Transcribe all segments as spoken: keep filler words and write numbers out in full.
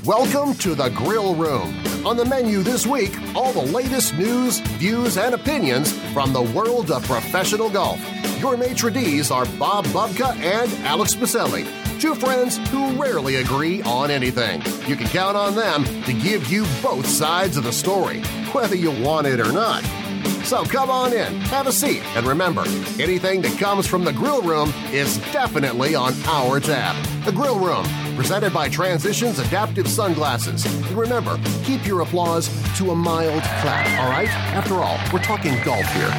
Welcome to the Grill Room. On the menu this week, all the latest news, views, and opinions from the world of professional golf. Your maitre d's are Bob Bubka and Alex Baselli, two friends who rarely agree on anything. You can count on them to give you both sides of the story, whether you want it or not. So come on in, have a seat, and remember, anything that comes from the Grill Room is definitely on our tab. The Grill Room, presented by Transitions Adaptive Sunglasses. And remember, keep your applause to a mild clap, all right? After all, we're talking golf here.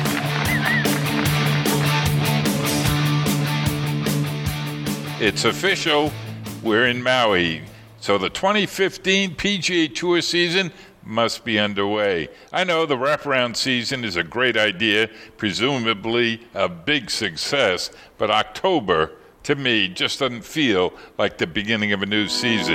It's official. We're in Maui. So the twenty fifteen P G A Tour season must be underway. I know the wraparound season is a great idea, presumably a big success, but October, to me, just doesn't feel like the beginning of a new season.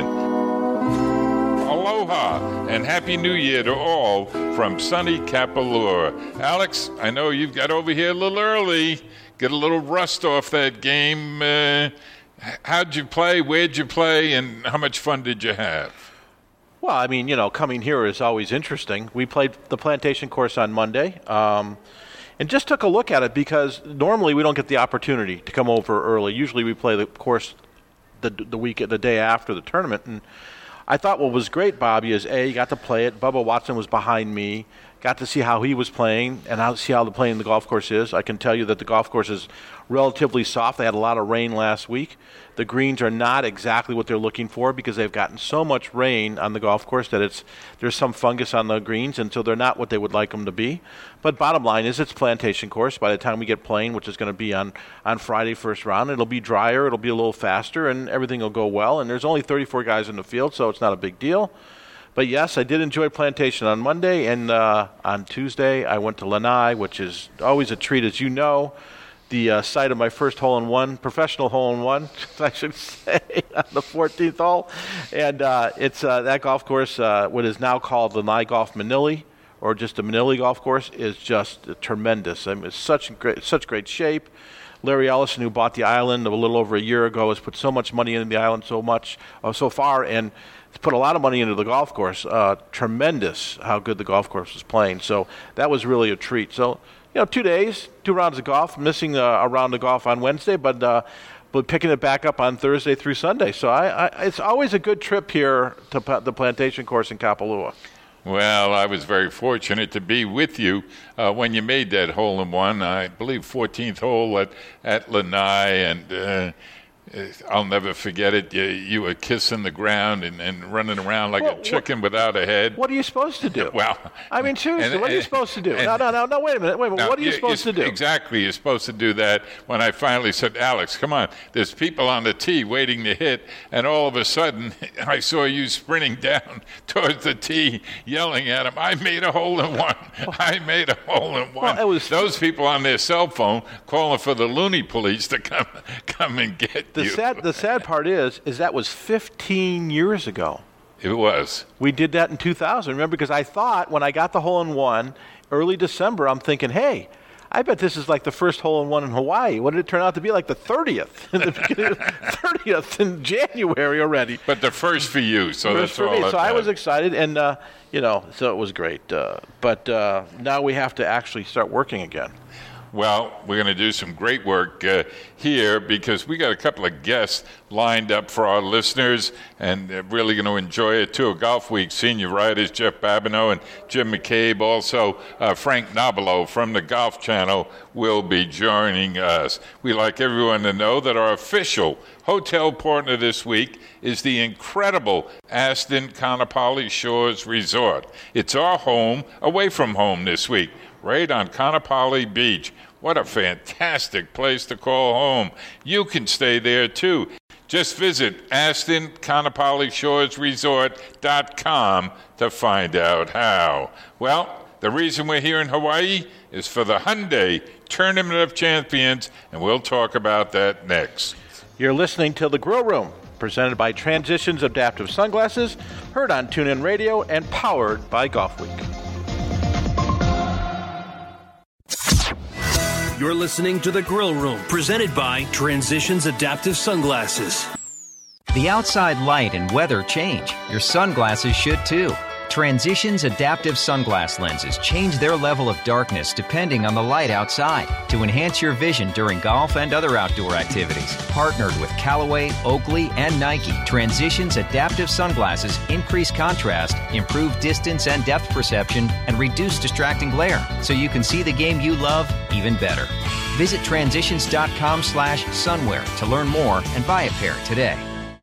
Aloha and Happy New Year to all from sunny Kapalua. Alex, I know you've got over here a little early. Get a little rust off that game. Uh, how'd you play? Where'd you play? And how much fun did you have? Well, I mean, you know, coming here is always interesting. We played the Plantation course on Monday um, and just took a look at it because normally we don't get the opportunity to come over early. Usually we play the course the the week, the day after the tournament. And I thought what was great, Bobby, is A, you got to play it. Bubba Watson was behind me. Got to see how he was playing and how see how the playing the golf course is. I can tell you that the golf course is relatively soft. They had a lot of rain last week. The greens are not exactly what they're looking for because they've gotten so much rain on the golf course that it's there's some fungus on the greens, and so they're not what they would like them to be. But bottom line is it's Plantation course. By the time we get playing, which is going to be on, on Friday first round, it'll be drier, it'll be a little faster, and everything will go well. And there's only thirty-four guys in the field, so it's not a big deal. But yes, I did enjoy Plantation on Monday, and uh, on Tuesday I went to Lanai, which is always a treat, as you know. The uh, site of my first hole-in-one, professional hole-in-one, I should say, on the fourteenth hole. And uh, it's uh, that golf course, uh, what is now called Lanai Golf Manili, or just the Manili Golf Course, is just tremendous. I mean, it's such great, such great shape. Larry Ellison, who bought the island a little over a year ago, has put so much money into the island so much uh, so far, and put a lot of money into the golf course. Uh, tremendous how good the golf course was playing. So that was really a treat. So, you know, two days, two rounds of golf, missing uh, a round of golf on Wednesday, but uh, but picking it back up on Thursday through Sunday. So I, I, it's always a good trip here to pa- the Plantation course in Kapalua. Well, I was very fortunate to be with you uh, when you made that hole-in-one, I believe fourteenth hole at, at Lanai, and uh, I'll never forget it. You, you were kissing the ground and, and running around like well, a chicken what, without a head. What are you supposed to do? Well, I mean, seriously, and, what are you and, supposed to do? And, no, no, no, no, wait a minute. Wait a minute. No, what are you, you supposed to do? Exactly. You're supposed to do that when I finally said, Alex, come on. There's people on the tee waiting to hit, and all of a sudden I saw you sprinting down towards the tee, yelling at him, I made a hole-in-one. I made a hole-in-one. Well, it was those people on their cell phone calling for the loony police to come come and get the you. Sad, the sad part is, is that was fifteen years ago. It was. We did that in two thousand. Remember, because I thought when I got the hole-in-one early December, I'm thinking, hey, I bet this is like the first hole-in-one in Hawaii. What did it turn out to be? Like the thirtieth, in the beginning, thirtieth in January already. But the first for you, so first that's for all. Me. That so I matters. was excited, and uh, you know, so it was great. Uh, but uh, now we have to actually start working again. Well, we're going to do some great work uh, here because we got a couple of guests lined up for our listeners, and they're really going to enjoy it too. Golf Week senior writers Jeff Babineau and Jim McCabe. Also, uh, Frank Nobilo from the Golf Channel will be joining us. We'd like everyone to know that our official hotel partner this week is the incredible Aston Kaanapali Shores Resort. It's our home away from home this week, right on Kaanapali Beach. What a fantastic place to call home. You can stay there too. Just visit Aston Kaanapali Shores Resort dot com to find out how. Well, the reason we're here in Hawaii is for the Hyundai Tournament of Champions, and we'll talk about that next. You're listening to The Grill Room, presented by Transitions Adaptive Sunglasses, heard on TuneIn Radio and powered by Golf Week. You're listening to The Grill Room, presented by Transitions Adaptive Sunglasses. The outside light and weather change. Your sunglasses should too. Transitions adaptive sunglass lenses change their level of darkness depending on the light outside to enhance your vision during golf and other outdoor activities. Partnered with Callaway, Oakley, and Nike, Transitions adaptive sunglasses increase contrast, improve distance and depth perception, and reduce distracting glare, so you can see the game you love even better. Visit transitions.com slash sunwear to learn more and buy a pair today.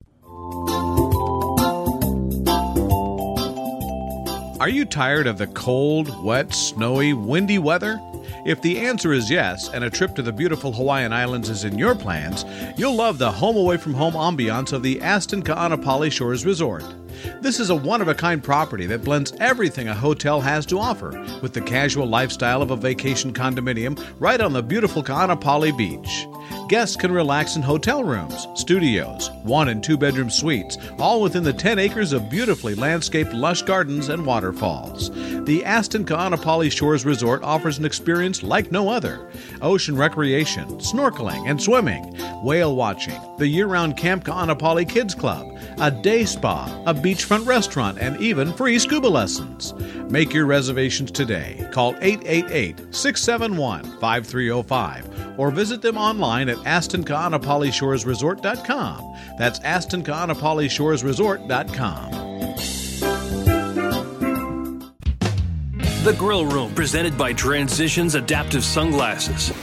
Are you tired of the cold, wet, snowy, windy weather? If the answer is yes, and a trip to the beautiful Hawaiian Islands is in your plans, you'll love the home-away-from-home ambiance of the Aston Ka'anapali Shores Resort. This is a one-of-a-kind property that blends everything a hotel has to offer with the casual lifestyle of a vacation condominium right on the beautiful Ka'anapali Beach. Guests can relax in hotel rooms, studios, one- and two-bedroom suites, all within the ten acres of beautifully landscaped lush gardens and waterfalls. The Aston Ka'anapali Shores Resort offers an experience like no other. Ocean recreation, snorkeling and swimming, whale watching, the year-round Camp Ka'anapali Kids Club, a day spa, a beachfront restaurant, and even free scuba lessons. Make your reservations today. Call eight eight eight, six seven one, five three zero five or visit them online at aston ka'anapali shores resort dot com. That's aston ka'anapali shores resort dot com. The Grill Room, presented by Transitions Adaptive Sunglasses.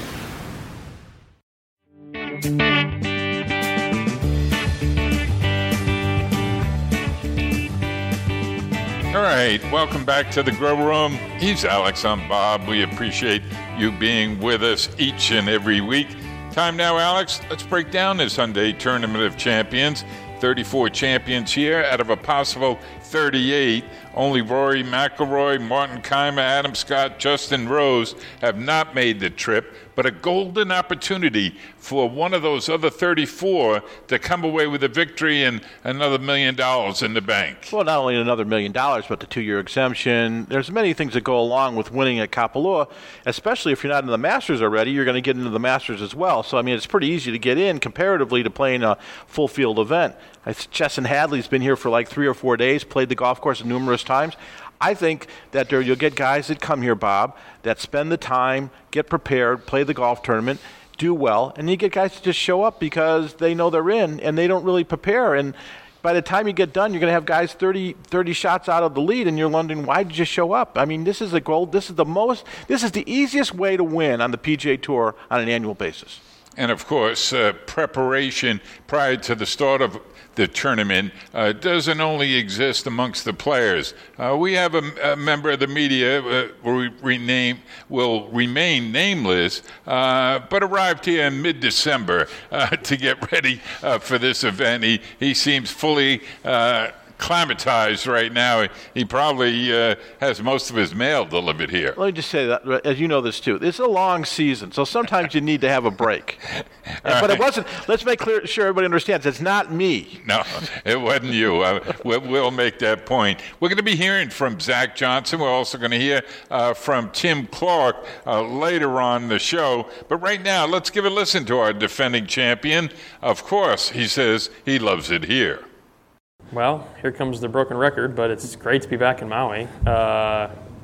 All right, welcome back to the Grill Room. He's Alex, I'm Bob. We appreciate you being with us each and every week. Time now, Alex, let's break down this Hyundai Tournament of Champions. thirty-four champions here out of a possible thirty-eight. Only Rory McIlroy, Martin Kaymer, Adam Scott, Justin Rose have not made the trip, but a golden opportunity for one of those other thirty-four to come away with a victory and another million dollars in the bank. Well, not only another million dollars, but the two-year exemption. There's many things that go along with winning at Kapalua, especially if you're not in the Masters already. You're going to get into the Masters as well. So, I mean, it's pretty easy to get in comparatively to playing a full-field event. Chesson Hadley's been here for like three or four days, played the golf course numerous times. I think that there you'll get guys that come here, Bob, that spend the time, get prepared, play the golf tournament, do well, and you get guys to just show up because they know they're in and they don't really prepare. And by the time you get done, you're going to have guys thirty, thirty shots out of the lead, and you're wondering, why did you show up? I mean, this is a goal. This is the most. This is the easiest way to win on the P G A Tour on an annual basis. And, of course, uh, preparation prior to the start of the tournament uh, doesn't only exist amongst the players. Uh, we have a, a member of the media uh, will, rename, will remain nameless, uh, but arrived here in mid-December uh, to get ready uh, for this event. He, he seems fully uh, acclimatized right now. He probably uh, has most of his mail delivered here. Let me just say that, as you know this too, it's a long season, so sometimes you need to have a break. But right. It wasn't, let's make clear, sure everybody understands, it's not me. No, it wasn't you. Uh, we'll, we'll make that point. We're going to be hearing from Zach Johnson. We're also going to hear uh, from Tim Clark uh, later on the show. But right now, let's give a listen to our defending champion. Of course, he says he loves it here. Well, here comes the broken record, but it's great to be back in Maui. Uh,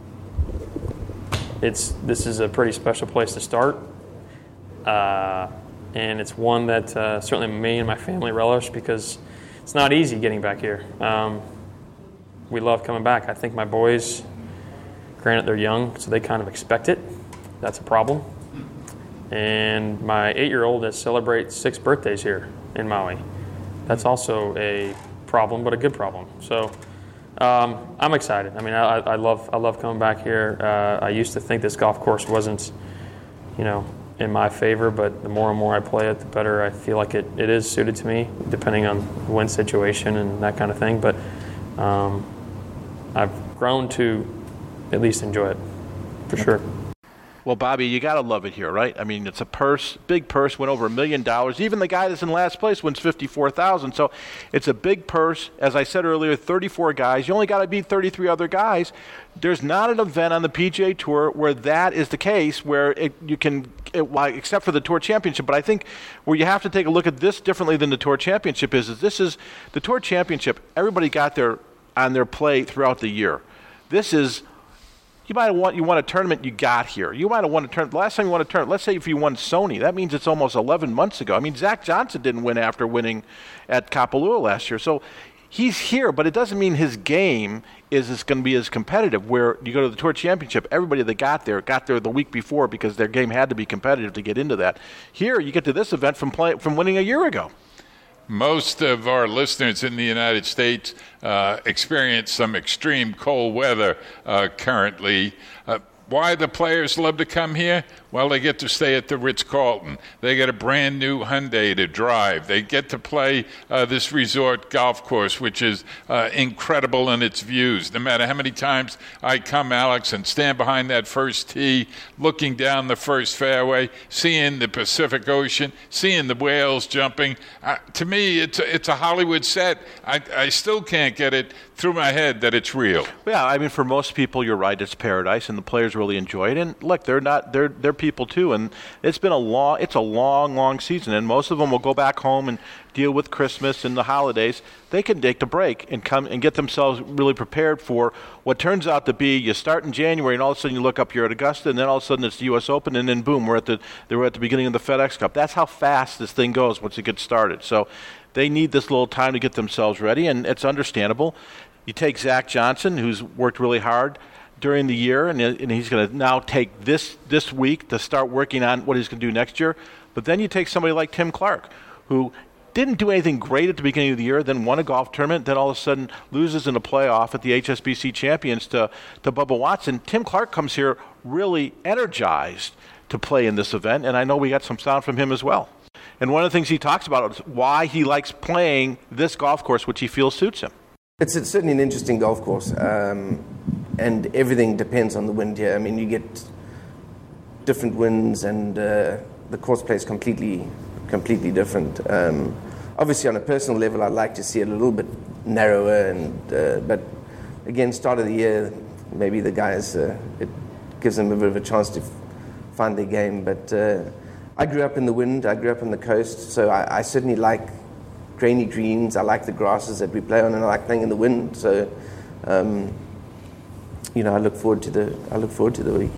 it's this is a pretty special place to start, uh, and it's one that uh, certainly me and my family relish because it's not easy getting back here. Um, we love coming back. I think my boys, granted they're young, so they kind of expect it. That's a problem. And my eight-year-old has celebrated six birthdays here in Maui. That's also a problem, but a good problem. So um, I'm excited. I mean, I, I love I love coming back here. Uh, I used to think this golf course wasn't, you know, in my favor, but the more and more I play it, the better I feel like it, it is suited to me, depending on the wind situation and that kind of thing. But um, I've grown to at least enjoy it, for sure. Well, Bobby, you got to love it here, right? I mean, it's a purse, big purse, went over a million dollars. Even the guy that's in last place wins fifty-four thousand dollars. So it's a big purse. As I said earlier, thirty-four guys. You only got to beat thirty-three other guys. There's not an event on the P G A Tour where that is the case, where it, you can it, well, except for the Tour Championship. But I think where you have to take a look at this differently than the Tour Championship is, is this is the Tour Championship. Everybody got their on their play throughout the year. This is, you might have won, you won a tournament, you got here. You might have won a tournament. The last time you won a tournament, let's say if you won Sony, that means it's almost eleven months ago. I mean, Zach Johnson didn't win after winning at Kapalua last year. So he's here, but it doesn't mean his game is, is going to be as competitive. Where you go to the Tour Championship, everybody that got there got there the week before because their game had to be competitive to get into that. Here, you get to this event from play, from winning a year ago. Most of our listeners in the United States uh, experience some extreme cold weather uh, currently. Uh, why the players love to come here? Well, they get to stay at the Ritz-Carlton. They get a brand new Hyundai to drive. They get to play uh, this resort golf course, which is uh, incredible in its views. No matter how many times I come, Alex, and stand behind that first tee, looking down the first fairway, seeing the Pacific Ocean, seeing the whales jumping, uh, to me, it's a, it's a Hollywood set. I, I still can't get it through my head that it's real. Yeah, I mean, for most people, you're right. It's paradise, and the players really enjoy it. And look, they're not they're they're people too, and it's been a long it's a long, long season. And most of them will go back home and deal with Christmas and the holidays. They can take the break and come and get themselves really prepared for what turns out to be. You start in January, and all of a sudden you look up, you're at Augusta, and then all of a sudden it's the U S Open, and then boom, we're at the they were at the beginning of the FedEx Cup. That's how fast this thing goes once it gets started. So they need this little time to get themselves ready, and it's understandable. You take Zach Johnson, who's worked really hard during the year, and, and he's going to now take this this week to start working on what he's going to do next year. But then you take somebody like Tim Clark, who didn't do anything great at the beginning of the year, then won a golf tournament, then all of a sudden loses in a playoff at the H S B C Champions to, to Bubba Watson. Tim Clark comes here really energized to play in this event, and I know we got some sound from him as well. And one of the things he talks about is why he likes playing this golf course, which he feels suits him. It's, it's certainly an interesting golf course, um, and everything depends on the wind here. I mean, you get different winds, and uh, the course plays completely, completely different. Um, obviously, on a personal level, I'd like to see it a little bit narrower, and uh, but again, start of the year, maybe the guys, uh, it gives them a bit of a chance to f- find their game. But uh, I grew up in the wind, I grew up on the coast, so I, I certainly like grainy greens. I like the grasses that we play on, and I like playing in the wind. So, um, you know, I look forward to the I look forward to the week.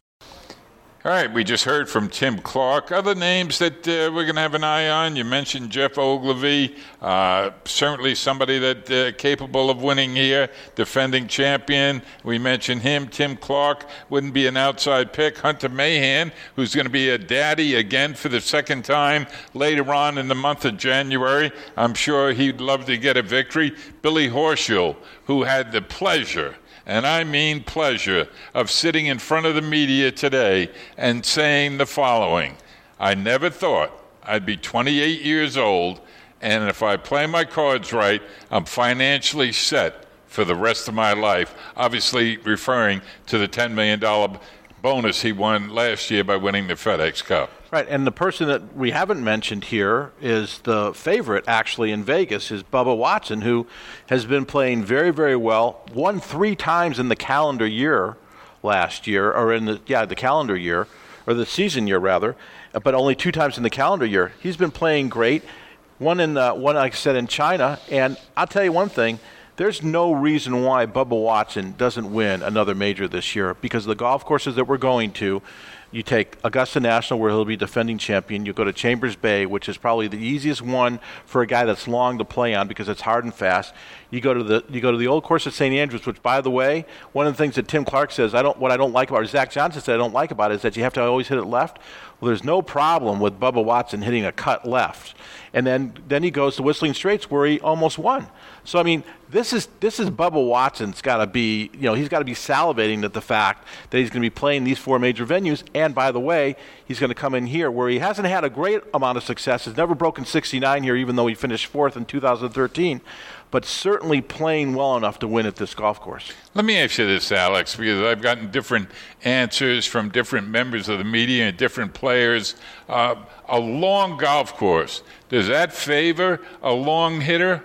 All right, we just heard from Tim Clark. Other names that uh, we're going to have an eye on, you mentioned Jeff Ogilvy, uh, certainly somebody that uh, capable of winning here, defending champion. We mentioned him. Tim Clark wouldn't be an outside pick. Hunter Mahan, who's going to be a daddy again for the second time later on in the month of January. I'm sure he'd love to get a victory. Billy Horschel, who had the pleasure, and I mean pleasure, of sitting in front of the media today and saying the following: I never thought I'd be twenty-eight years old, and if I play my cards right, I'm financially set for the rest of my life. Obviously referring to the ten million dollars bonus he won last year by winning the FedEx Cup. Right, and the person that we haven't mentioned here is the favorite, actually, in Vegas, is Bubba Watson, who has been playing very, very well, won three times in the calendar year last year, or in the, yeah, the calendar year, or the season year, rather, but only two times in the calendar year. He's been playing great, one, in the, one like I said, in China, and I'll tell you one thing, there's no reason why Bubba Watson doesn't win another major this year, because the golf courses that we're going to, you take Augusta National, where he'll be defending champion. You go to Chambers Bay, which is probably the easiest one for a guy that's long to play on because it's hard and fast. You go to the you go to the old course at Saint Andrews, which, by the way, one of the things that Tim Clark says, I don't what I don't like about, or Zach Johnson said I don't like about it, is that you have to always hit it left. Well, there's no problem with Bubba Watson hitting a cut left. And then, then he goes to Whistling Straits, where he almost won. So, I mean, this is this is Bubba Watson's got to be, you know, he's got to be salivating at the fact that he's going to be playing these four major venues. And, by the way, he's going to come in here where he hasn't had a great amount of success. He's never broken sixty-nine here, even though he finished fourth in two thousand thirteen. But certainly playing well enough to win at this golf course. Let me ask you this, Alex, because I've gotten different answers from different members of the media and different players. Uh, a long golf course, does that favor a long hitter?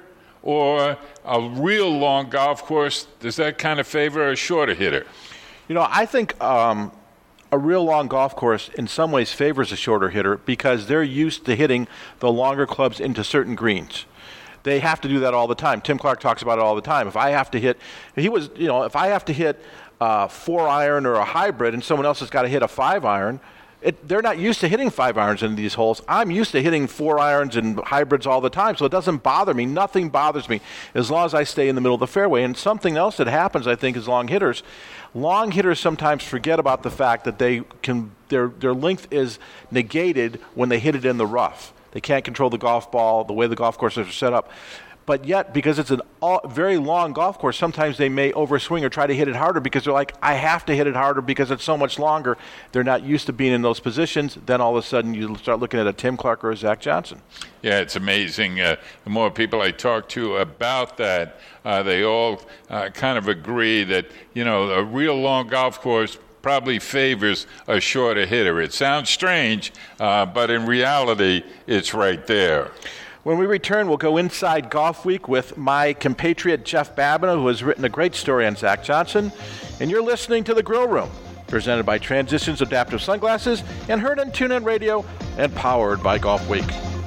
Or a real long golf course, does that kind of favor a shorter hitter? You know, I think um, a real long golf course in some ways favors a shorter hitter because they're used to hitting the longer clubs into certain greens. They have to do that all the time. Tim Clark talks about it all the time. If I have to hit, he was, you know, if I have to hit a four iron or a hybrid and someone else has got to hit a five iron, It, they're not used to hitting five irons in these holes. I'm used to hitting four irons and hybrids all the time, so it doesn't bother me. Nothing bothers me as long as I stay in the middle of the fairway. And something else that happens, I think, is long hitters. Long hitters sometimes forget about the fact that they can their their length is negated when they hit it in the rough. They can't control the golf ball, the way the golf courses are set up. But yet, because it's a all, very long golf course, sometimes they may overswing or try to hit it harder because they're like, I have to hit it harder because it's so much longer. They're not used to being in those positions. Then all of a sudden you start looking at a Tim Clark or a Zach Johnson. Yeah, it's amazing. Uh, the more people I talk to about that, uh, they all uh, kind of agree that, you know, a real long golf course probably favors a shorter hitter. It sounds strange, uh, but in reality, it's right there. When we return, we'll go inside Golf Week with my compatriot Jeff Babineau, who has written a great story on Zach Johnson. And you're listening to The Grill Room, presented by Transitions Adaptive Sunglasses and heard on TuneIn Radio and powered by Golf Week.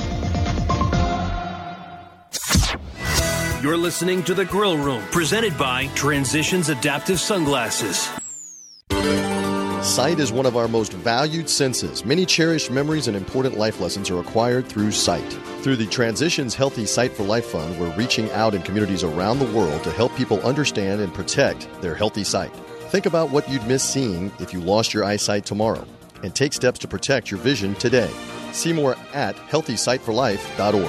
You're listening to The Grill Room, presented by Transitions Adaptive Sunglasses. Sight is one of our most valued senses. Many cherished memories and important life lessons are acquired through sight. Through the Transitions Healthy Sight for Life Fund, we're reaching out in communities around the world to help people understand and protect their healthy sight. Think about what you'd miss seeing if you lost your eyesight tomorrow, and take steps to protect your vision today. See more at healthy sight for life dot org.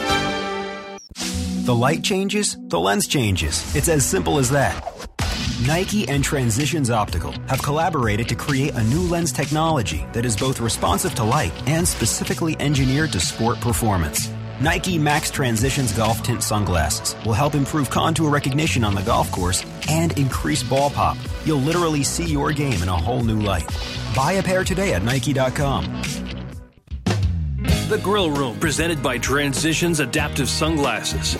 The light changes, the lens changes. It's as simple as that. Nike and Transitions Optical have collaborated to create a new lens technology that is both responsive to light and specifically engineered to sport performance. Nike Max Transitions Golf Tint Sunglasses will help improve contour recognition on the golf course and increase ball pop. You'll literally see your game in a whole new light. Buy a pair today at Nike dot com. The Grill Room, presented by Transitions Adaptive Sunglasses.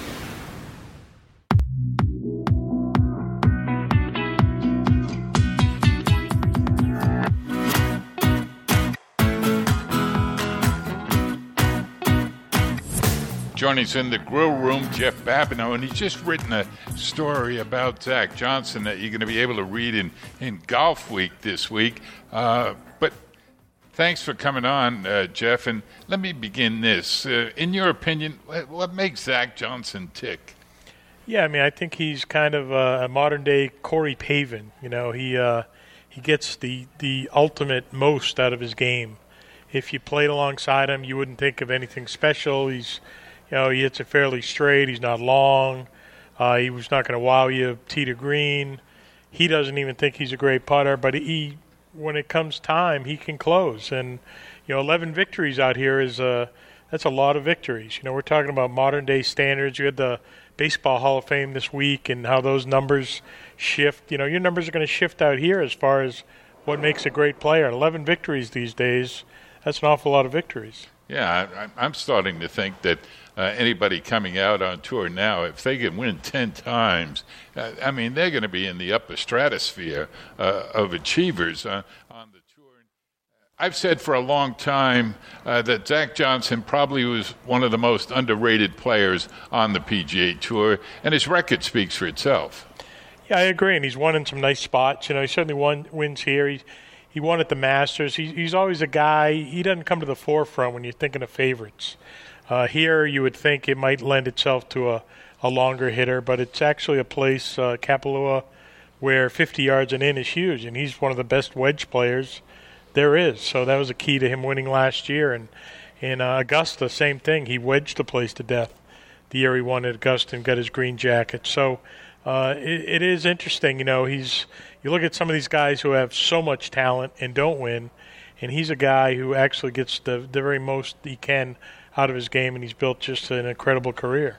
Joining us in the Grill Room, Jeff Babineau, and he's just written a story about Zach Johnson that you're going to be able to read in, in Golf Week this week. Uh, but thanks for coming on, uh, Jeff, and let me begin this. Uh, in your opinion, what, what makes Zach Johnson tick? Yeah, I mean, I think he's kind of a modern-day Corey Pavin. You know, he uh, he gets the, the ultimate most out of his game. If you played alongside him, you wouldn't think of anything special. He's You know, he hits it fairly straight. He's not long. Uh, he was not going to wow you tee to green. He doesn't even think he's a great putter, but he, when it comes time, he can close. And you know, eleven victories out here is a that's a lot of victories. You know, we're talking about modern day standards. You had the Baseball Hall of Fame this week, and how those numbers shift. You know, your numbers are going to shift out here as far as what makes a great player. eleven victories these days. That's an awful lot of victories. Yeah, I, I'm starting to think that uh, anybody coming out on tour now, if they can win ten times, uh, I mean, they're going to be in the upper stratosphere uh, of achievers uh, on the tour. I've said for a long time uh, that Zach Johnson probably was one of the most underrated players on the P G A Tour, and his record speaks for itself. Yeah, I agree, and he's won in some nice spots. You know, he certainly won wins here. He, He won at the Masters. He, he's always a guy, he doesn't come to the forefront when you're thinking of favorites. Uh, here you would think it might lend itself to a, a longer hitter, but it's actually a place, uh, Kapalua, where fifty yards and in is huge, and he's one of the best wedge players there is. So that was a key to him winning last year. And in uh, Augusta, same thing. He wedged the place to death the year he won at Augusta and got his green jacket. So uh, it, it is interesting. You know, he's you look at some of these guys who have so much talent and don't win, and he's a guy who actually gets the, the very most he can out of his game, and he's built just an incredible career.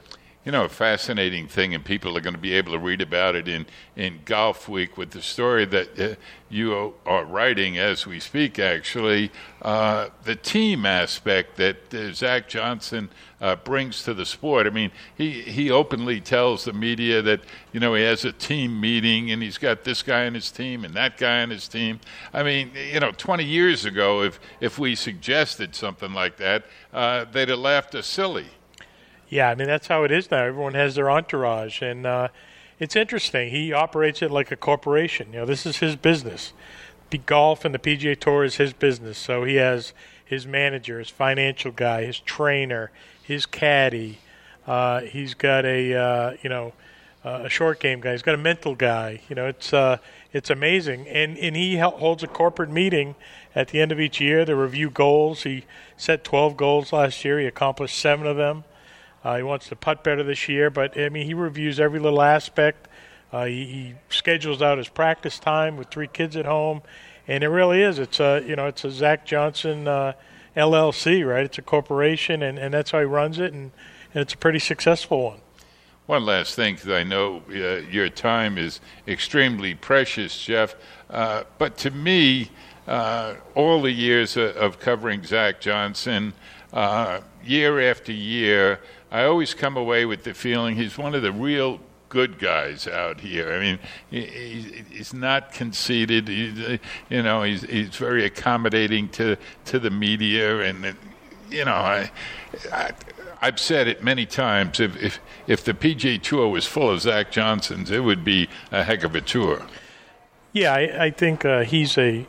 you know, a fascinating thing, and people are going to be able to read about it in, in Golf Week with the story that uh, you are writing as we speak, actually, uh, the team aspect that uh, Zach Johnson uh, brings to the sport. I mean, he, he openly tells the media that, you know, he has a team meeting and he's got this guy on his team and that guy on his team. I mean, you know, twenty years ago, if, if we suggested something like that, uh, they'd have laughed us silly. Yeah, I mean, that's how it is now. Everyone has their entourage, and uh, it's interesting. He operates it like a corporation. You know, this is his business. The golf and the P G A Tour is his business. So he has his manager, his financial guy, his trainer, his caddy. Uh, he's got a uh, you know uh, a short game guy. He's got a mental guy. You know, it's uh, it's amazing. And and he holds a corporate meeting at the end of each year to review goals. He set twelve goals last year. He accomplished seven of them. Uh, he wants to putt better this year, but I mean, he reviews every little aspect. Uh, he, he schedules out his practice time with three kids at home, and it really is. It's a you know, it's a Zach Johnson uh, L L C, right? It's a corporation, and, and that's how he runs it, and, and it's a pretty successful one. One last thing, because I know uh, your time is extremely precious, Jeff. Uh, but to me, uh, all the years of, of covering Zach Johnson, uh, year after year, I always come away with the feeling he's one of the real good guys out here. I mean, he, he's not conceited. He's, you know, he's he's very accommodating to to the media, and you know, I, I I've said it many times. If if if the P G A Tour was full of Zach Johnsons, it would be a heck of a tour. Yeah, I, I think uh, he's a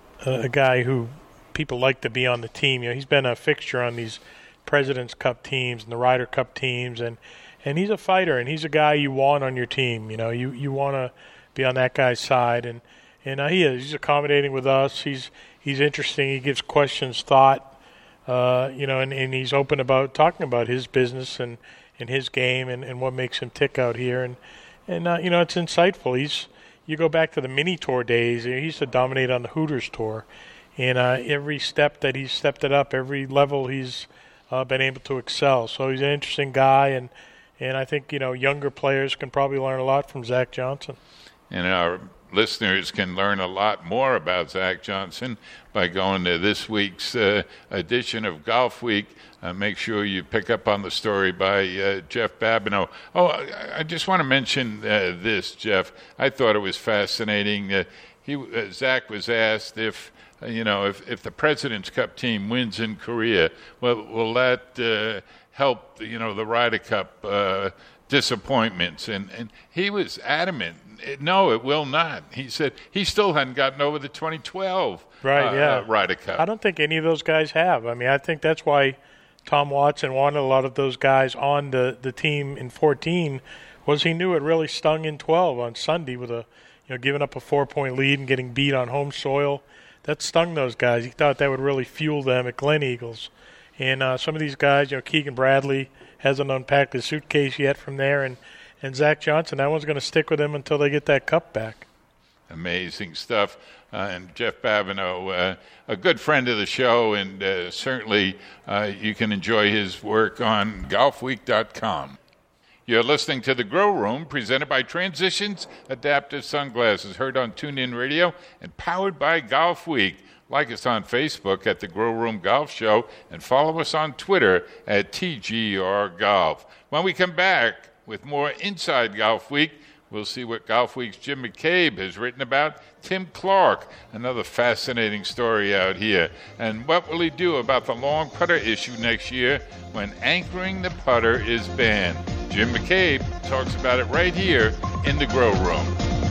a guy who people like to be on the team. You know, he's been a fixture on these President's Cup teams and the Ryder Cup teams, and, and he's a fighter, and he's a guy you want on your team. You know, you, you want to be on that guy's side, and and uh, he is. He's accommodating with us. He's he's interesting. He gives questions thought, uh, you know, and, and he's open about talking about his business and, and his game and, and what makes him tick out here, and and uh, you know, it's insightful. He's you go back to the mini tour days. He used to dominate on the Hooters tour, and uh, every step that he's stepped it up, every level he's Uh, been able to excel. So he's an interesting guy, and and I think, you know, younger players can probably learn a lot from Zach Johnson. And our listeners can learn a lot more about Zach Johnson by going to this week's uh, edition of Golf Week. Uh, make sure you pick up on the story by uh, Jeff Babineau. Oh, I, I just want to mention uh, this, Jeff. I thought it was fascinating. Uh, he uh, Zach was asked if You know, if, if the President's Cup team wins in Korea, well, will that uh, help, you know, the Ryder Cup uh, disappointments? And, and he was adamant, no, it will not. He said he still hadn't gotten over the twenty twelve right, uh, yeah. uh, Ryder Cup. I don't think any of those guys have. I mean, I think that's why Tom Watson wanted a lot of those guys on the, the team in fourteen, was he knew it really stung in twelve on Sunday with a, you know, giving up a four-point lead and getting beat on home soil. That stung those guys. He thought that would really fuel them at Glen Eagles. And uh, some of these guys, you know, Keegan Bradley hasn't unpacked his suitcase yet from there. And, and Zach Johnson, that one's going to stick with him until they get that cup back. Amazing stuff. Uh, and Jeff Babineau, uh, a good friend of the show, and uh, certainly uh, you can enjoy his work on golf week dot com. You're listening to The Grow Room, presented by Transitions Adaptive Sunglasses, heard on TuneIn Radio and powered by Golf Week. Like us on Facebook at The Grow Room Golf Show and follow us on Twitter at T G R Golf. When we come back with more Inside Golf Week, we'll see what Golf Week's Jim McCabe has written about Tim Clark, another fascinating story out here. And what will he do about the long putter issue next year when anchoring the putter is banned? Jim McCabe talks about it right here in The Grow Room.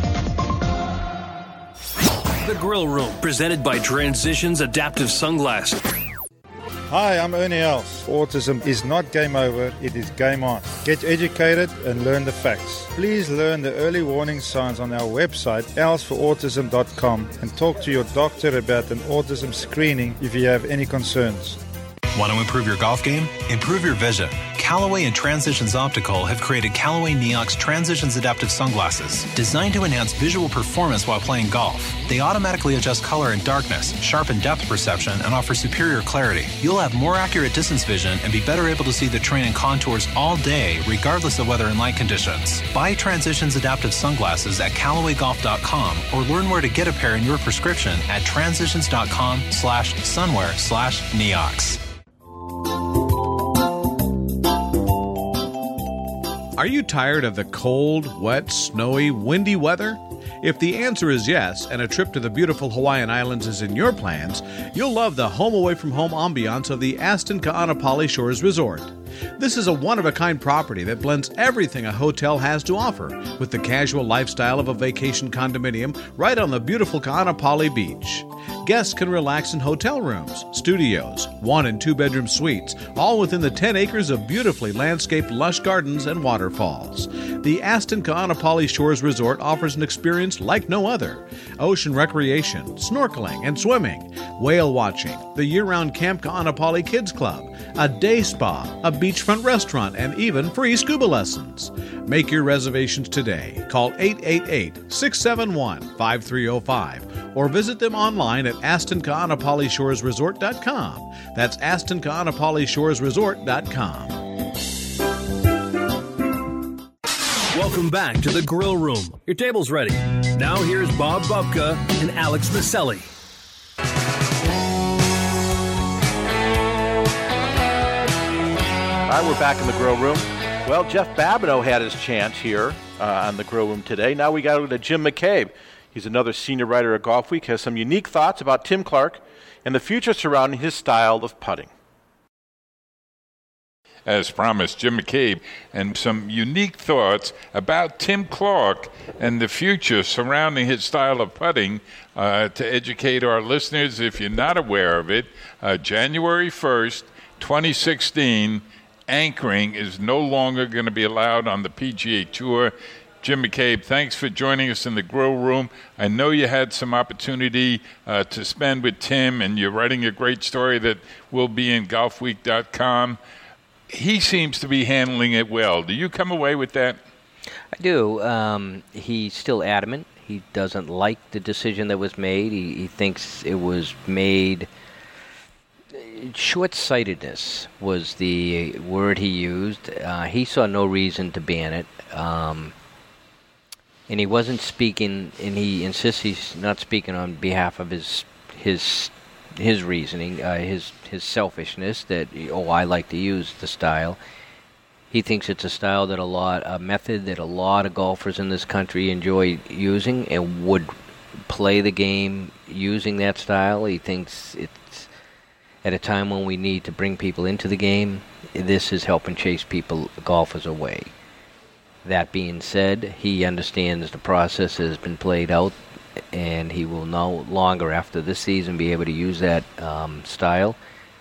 The Grill Room, presented by Transitions Adaptive Sunglasses. Hi, I'm Ernie Els. Autism is not game over, it is game on. Get educated and learn the facts. Please learn the early warning signs on our website, els for autism dot com, and talk to your doctor about an autism screening if you have any concerns. Want to improve your golf game? Improve your vision. Callaway and Transitions Optical have created Callaway Neox Transitions Adaptive Sunglasses, designed to enhance visual performance while playing golf. They automatically adjust color and darkness, sharpen depth perception, and offer superior clarity. You'll have more accurate distance vision and be better able to see the terrain and contours all day, regardless of weather and light conditions. Buy Transitions Adaptive Sunglasses at Callaway Golf dot com or learn where to get a pair in your prescription at transitions dot com slash sunwear slash Neox. Are you tired of the cold, wet, snowy, windy weather? If the answer is yes, and a trip to the beautiful Hawaiian Islands is in your plans, you'll love the home away from home ambiance of the Aston Ka'anapali Shores Resort. This is a one-of-a-kind property that blends everything a hotel has to offer with the casual lifestyle of a vacation condominium right on the beautiful Ka'anapali Beach. Guests can relax in hotel rooms, studios, one- and two-bedroom suites, all within the ten acres of beautifully landscaped lush gardens and waterfalls. The Aston Ka'anapali Shores Resort offers an experience like no other. Ocean recreation, snorkeling and swimming, whale watching, the year-round Camp Ka'anapali Kids Club, a day spa, a beachfront restaurant, and even free scuba lessons. Make your reservations today. Call eight eight eight, six seven one, five three zero five or visit them online at aston ka'anapali shores resort dot com. That's aston ka'anapali shores resort dot com. Welcome back to the Grill Room. Your table's ready. Now here's Bob Bubka and Alex Maselli. All right, we're back in the Grill Room. Well, Jeff Babineau had his chance here uh, on the Grill Room today. Now we got to go to Jim McCabe. He's another senior writer at Golf Week, has some unique thoughts about Tim Clark and the future surrounding his style of putting. As promised, Jim McCabe, and some unique thoughts about Tim Clark and the future surrounding his style of putting. Uh, to educate our listeners, if you're not aware of it, uh, January first, twenty sixteen, anchoring is no longer going to be allowed on the P G A Tour. Jim McCabe, thanks for joining us in the Grill Room. I know you had some opportunity uh, to spend with Tim, and you're writing a great story that will be in golf week dot com. He seems to be handling it well. Do you come away with that? I do. Um, he's still adamant. He doesn't like the decision that was made. He, he thinks it was made... Short-sightedness was the word he used. Uh, he saw no reason to ban it. Um, and he wasn't speaking, and he insists he's not speaking on behalf of his his his reasoning, uh, his his selfishness that, oh, I like to use the style. He thinks it's a style that a lot, a method that a lot of golfers in this country enjoy using and would play the game using that style. He thinks it's at a time when we need to bring people into the game, this is helping chase people, golfers away. That being said, he understands the process has been played out, and he will no longer, after this season, be able to use that um, style.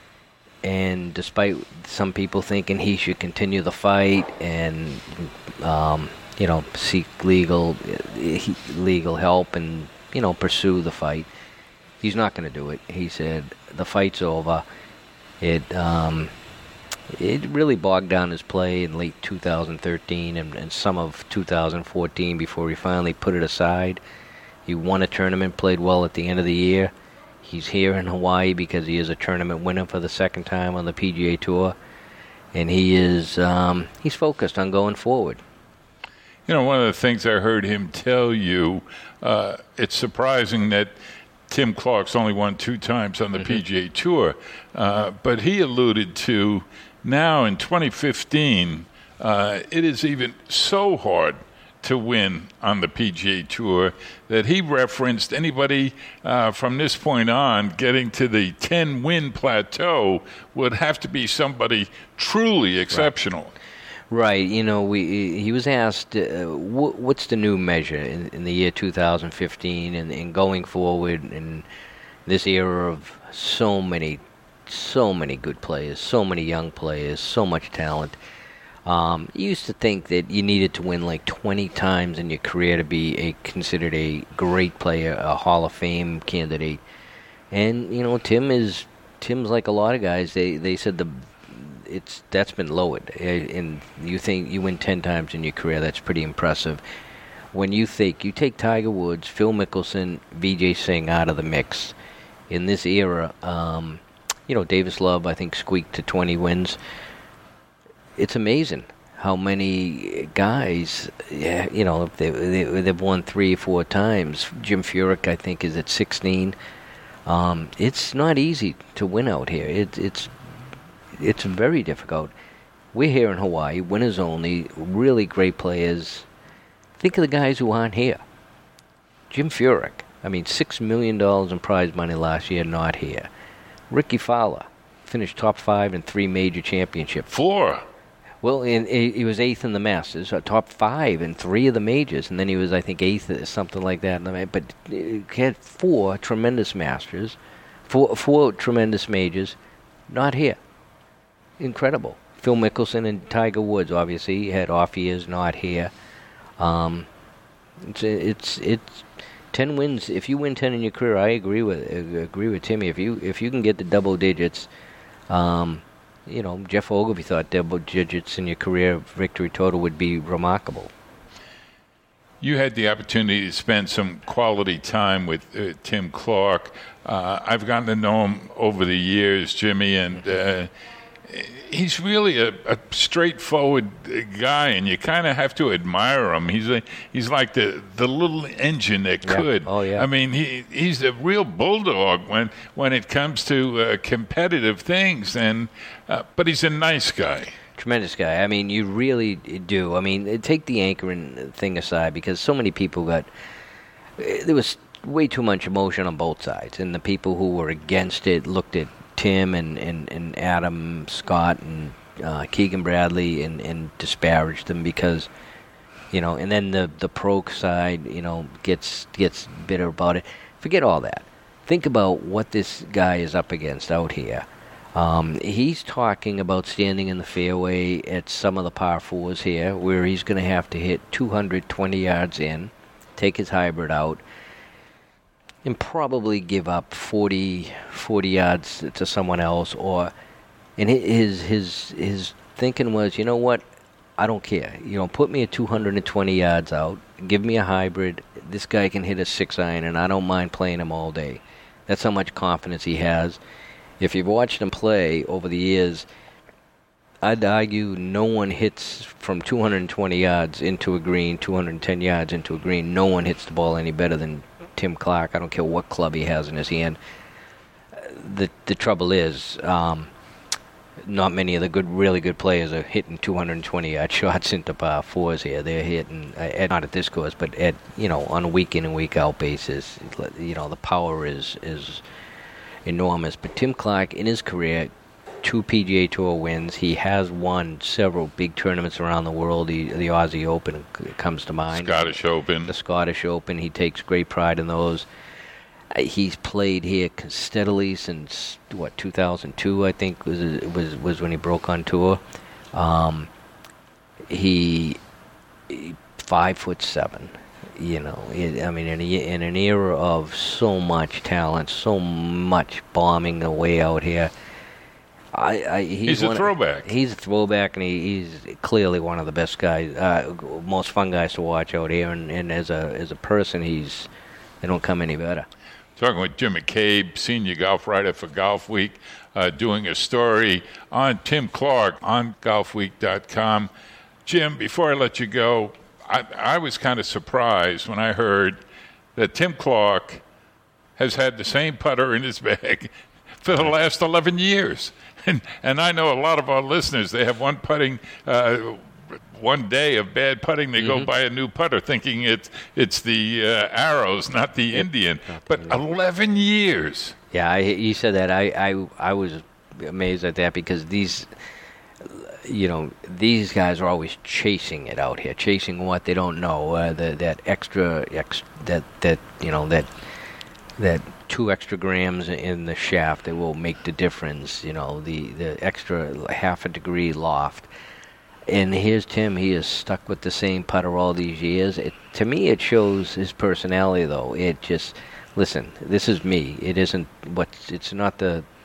And despite some people thinking he should continue the fight and, um, you know, seek legal legal help and, you know, pursue the fight, he's not going to do it. He said the fight's over. It um, it really bogged down his play in late two thousand thirteen and, and some of two thousand fourteen before he finally put it aside. He won a tournament, played well at the end of the year. He's here in Hawaii because he is a tournament winner for the second time on the P G A Tour, and he is um, he's focused on going forward. You know, one of the things I heard him tell you, uh, it's surprising that Tim Clark's only won two times on the mm-hmm. P G A Tour, uh, but he alluded to now in twenty fifteen, uh, it is even so hard to win on the P G A Tour that he referenced anybody uh, from this point on getting to the ten-win plateau would have to be somebody truly exceptional. Right. Right, you know, we he was asked, uh, wh- what's the new measure in, in the year two thousand fifteen and, and going forward in this era of so many, so many good players, so many young players, so much talent. Um, you used to think that you needed to win like twenty times in your career to be a considered a great player, a Hall of Fame candidate. And, you know, Tim is Tim's like a lot of guys. They they said the it's that's been lowered. And you think you win ten times in your career, that's pretty impressive. When you think, you take Tiger Woods, Phil Mickelson, Vijay Singh out of the mix, in this era, um, you know, Davis Love, I think, squeaked to twenty wins. It's amazing how many guys, yeah, you know, they, they, they've won three, four times. Jim Furyk, I think, is at sixteen. Um, it's not easy to win out here. It, it's it's very difficult. We're here in Hawaii, winners only, really great players. Think of the guys who aren't here. Jim Furyk, I mean, six million dollars in prize money last year, not here. Ricky Fowler finished top five in three major championships. Four. Well, in, in, he was eighth in the Masters, uh, top five in three of the majors, and then he was, I think, eighth or something like that. But he had four tremendous Masters, four, four tremendous majors, not here. Incredible. Phil Mickelson and Tiger Woods, obviously, had off years, not here. Um, it's it's it's ten wins. If you win ten in your career, I agree with agree with Timmy. If you if you can get the double digits, um, you know, Jeff Ogilvy thought double digits in your career victory total would be remarkable. You had the opportunity to spend some quality time with uh, Tim Clark. Uh, I've gotten to know him over the years, Jimmy, and uh, he's really a, a straightforward guy, and you kind of have to admire him. He's a, he's like the, the little engine that yeah. could. Oh, yeah. I mean, he he's a real bulldog when when it comes to uh, competitive things, and uh, but he's a nice guy. Tremendous guy. I mean, you really do. I mean, take the anchoring thing aside, because so many people got... There was way too much emotion on both sides, and the people who were against it looked at Tim and, and, and Adam Scott and uh, Keegan Bradley and, and disparaged them because, you know, and then the, the pro side, you know, gets gets bitter about it. Forget all that. Think about what this guy is up against out here. Um, he's talking about standing in the fairway at some of the par fours here where he's going to have to hit two hundred twenty yards in, take his hybrid out, and probably give up forty, forty yards to someone else. Or, and his his his thinking was, you know what, I don't care. You know, put me at two hundred twenty yards out, give me a hybrid. This guy can hit a six iron, and I don't mind playing him all day. That's how much confidence he has. If you've watched him play over the years, I'd argue no one hits from two hundred twenty yards into a green, two hundred ten yards into a green. No one hits the ball any better than Tim Clark. I don't care what club he has in his hand. The the trouble is, um, not many of the good, really good players are hitting two hundred twenty yard shots into par fours here. They're hitting uh, at, not at this course, but at, you know, on a week in and week out basis. You know, the power is is enormous. But Tim Clark, in his career, two P G A Tour wins. He has won several big tournaments around the world. The, the Aussie Open comes to mind. Scottish Open. The Scottish Open. He takes great pride in those. Uh, he's played here steadily since, what, two thousand two, I think, was was was when he broke on tour. Um, he, he, five foot seven. You know, it, I mean, in, a, in an era of so much talent, so much bombing away out here, I, I, he's, he's a one, throwback. He's a throwback, and he, he's clearly one of the best guys, uh, most fun guys to watch out here. And, and as a as a person, he's they don't come any better. Talking with Jim McCabe, senior golf writer for Golf Week, uh, doing a story on Tim Clark on golf week dot com. Jim, before I let you go, I, I was kind of surprised when I heard that Tim Clark has had the same putter in his bag for the last eleven years. And, and I know a lot of our listeners, they have one putting, uh, one day of bad putting, they mm-hmm. go buy a new putter thinking it's, it's the uh, Arrows, not the it, Indian. Not the but Indian. eleven years. Yeah, I, you said that. I, I, I was amazed at that because these... You know, these guys are always chasing it out here, chasing what they don't know. Uh, the, that extra, ex, that that you know, that that two extra grams in the shaft that will make the difference. You know, the the extra half a degree loft. And here's Tim. He is stuck with the same putter all these years. It, to me, it shows his personality, though. It just listen. This is me. It isn't what. It's not the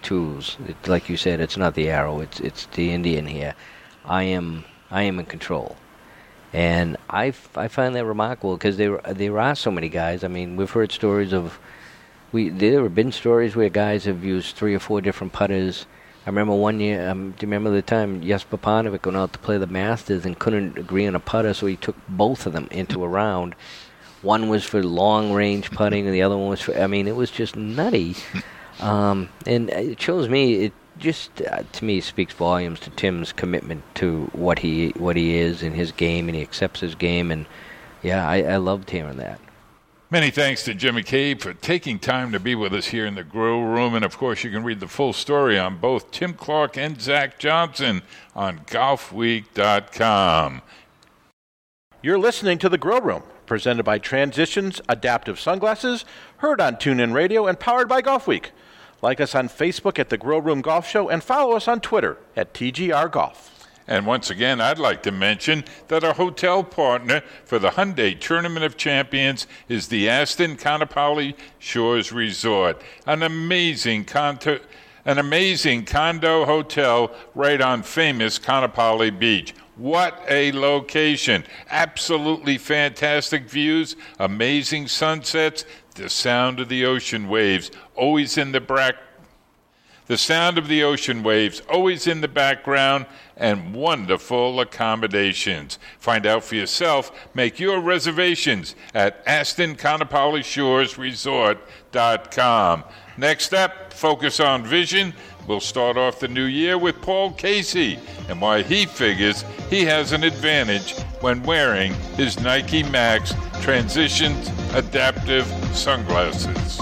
tools. It, like you said, it's not the arrow. It's it's the Indian here. I am I am in control, and I, f- I find that remarkable because there there are so many guys. I mean, we've heard stories of we there have been stories where guys have used three or four different putters. I remember one year. Um, do you remember the time Jesper Parnevik went out to play the Masters and couldn't agree on a putter, so he took both of them into a round. One was for long-range putting, and the other one was for... I mean, it was just nutty. Um, and it shows me... It just, uh, to me, speaks volumes to Tim's commitment to what he what he is in his game, and he accepts his game. And, yeah, I, I loved hearing that. Many thanks to Jim McCabe for taking time to be with us here in the Grill Room. And, of course, you can read the full story on both Tim Clark and Zach Johnson on golf week dot com. You're listening to the Grill Room, presented by Transitions Adaptive Sunglasses, heard on TuneIn Radio and powered by Golfweek. Like us on Facebook at The Grill Room Golf Show and follow us on Twitter at T G R Golf. And once again, I'd like to mention that our hotel partner for the Hyundai Tournament of Champions is the Aston Kaanapali Shores Resort, an amazing condo, an amazing condo hotel right on famous Kaanapali Beach. What a location. Absolutely fantastic views, amazing sunsets, the sound of the ocean waves always in the back. The sound of the ocean waves always in the background, and wonderful accommodations. Find out for yourself. Make your reservations at Aston Kaanapali Shores Resort dot com. Next up, focus on vision. We'll start off the new year with Paul Casey and why he figures he has an advantage when wearing his Nike Max Transitions Adaptive Sunglasses.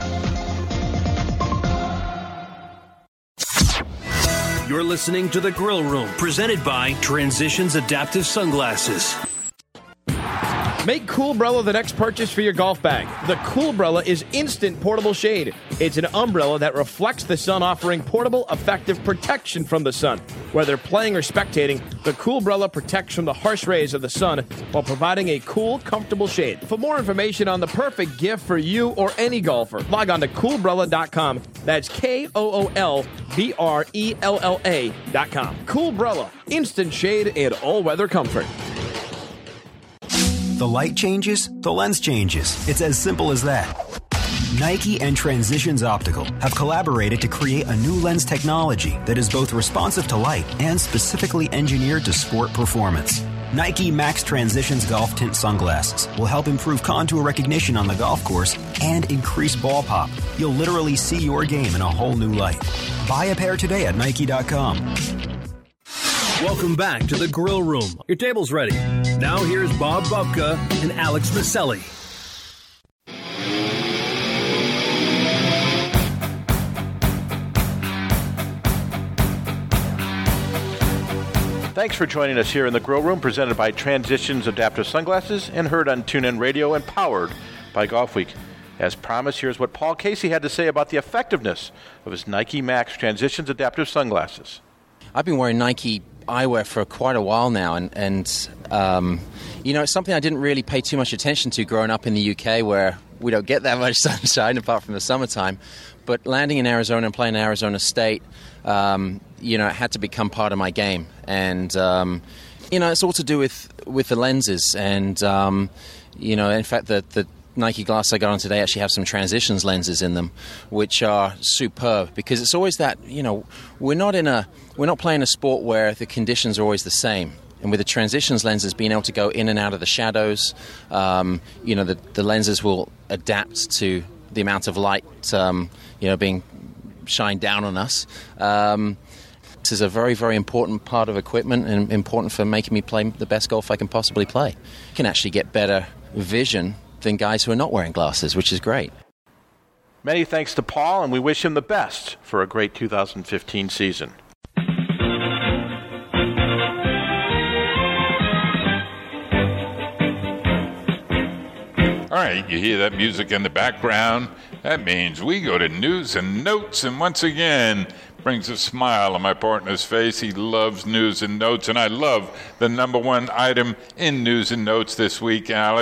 You're listening to The Grill Room, presented by Transitions Adaptive Sunglasses. Make Coolbrella the next purchase for your golf bag. The Coolbrella is instant portable shade. It's an umbrella that reflects the sun, offering portable, effective protection from the sun. Whether playing or spectating, the Coolbrella protects from the harsh rays of the sun while providing a cool, comfortable shade. For more information on the perfect gift for you or any golfer, log on to Coolbrella dot com. That's K O O L B R E L L A dot com. Coolbrella, instant shade and all-weather comfort. The light changes, the lens changes. It's as simple as that. Nike and Transitions Optical have collaborated to create a new lens technology that is both responsive to light and specifically engineered to sport performance. Nike Max Transitions Golf Tint Sunglasses will help improve contour recognition on the golf course and increase ball pop. You'll literally see your game in a whole new light. Buy a pair today at Nike dot com. Welcome back to the Grill Room. Your table's ready. Now here's Bob Bubka and Alex Maselli. Thanks for joining us here in the Grill Room, presented by Transitions Adaptive Sunglasses and heard on TuneIn Radio and powered by Golfweek. As promised, here's what Paul Casey had to say about the effectiveness of his Nike Max Transitions Adaptive Sunglasses. I've been wearing Nike eyewear for quite a while now, and, and um, you know, it's something I didn't really pay too much attention to growing up in the U K, where we don't get that much sunshine apart from the summertime. But landing in Arizona and playing in Arizona State, um, you know, it had to become part of my game. And, um, you know, it's all to do with, with the lenses. And, um, you know, in fact, the, the Nike glasses I got on today actually have some Transitions lenses in them, which are superb, because it's always that, you know, we're not in a we're not playing a sport where the conditions are always the same. And with the Transitions lenses being able to go in and out of the shadows, um, you know, the, the lenses will adapt to the amount of light, um, you know, being shined down on us. Um, this is a very, very important part of equipment, and important for making me play the best golf I can possibly play. You can actually get better vision than guys who are not wearing glasses, which is great. Many thanks to Paul, and we wish him the best for a great two thousand fifteen season. All right, you hear that music in the background? That means we go to news and notes, and once again, brings a smile on my partner's face. He loves news and notes, and I love the number one item in news and notes this week, Alex.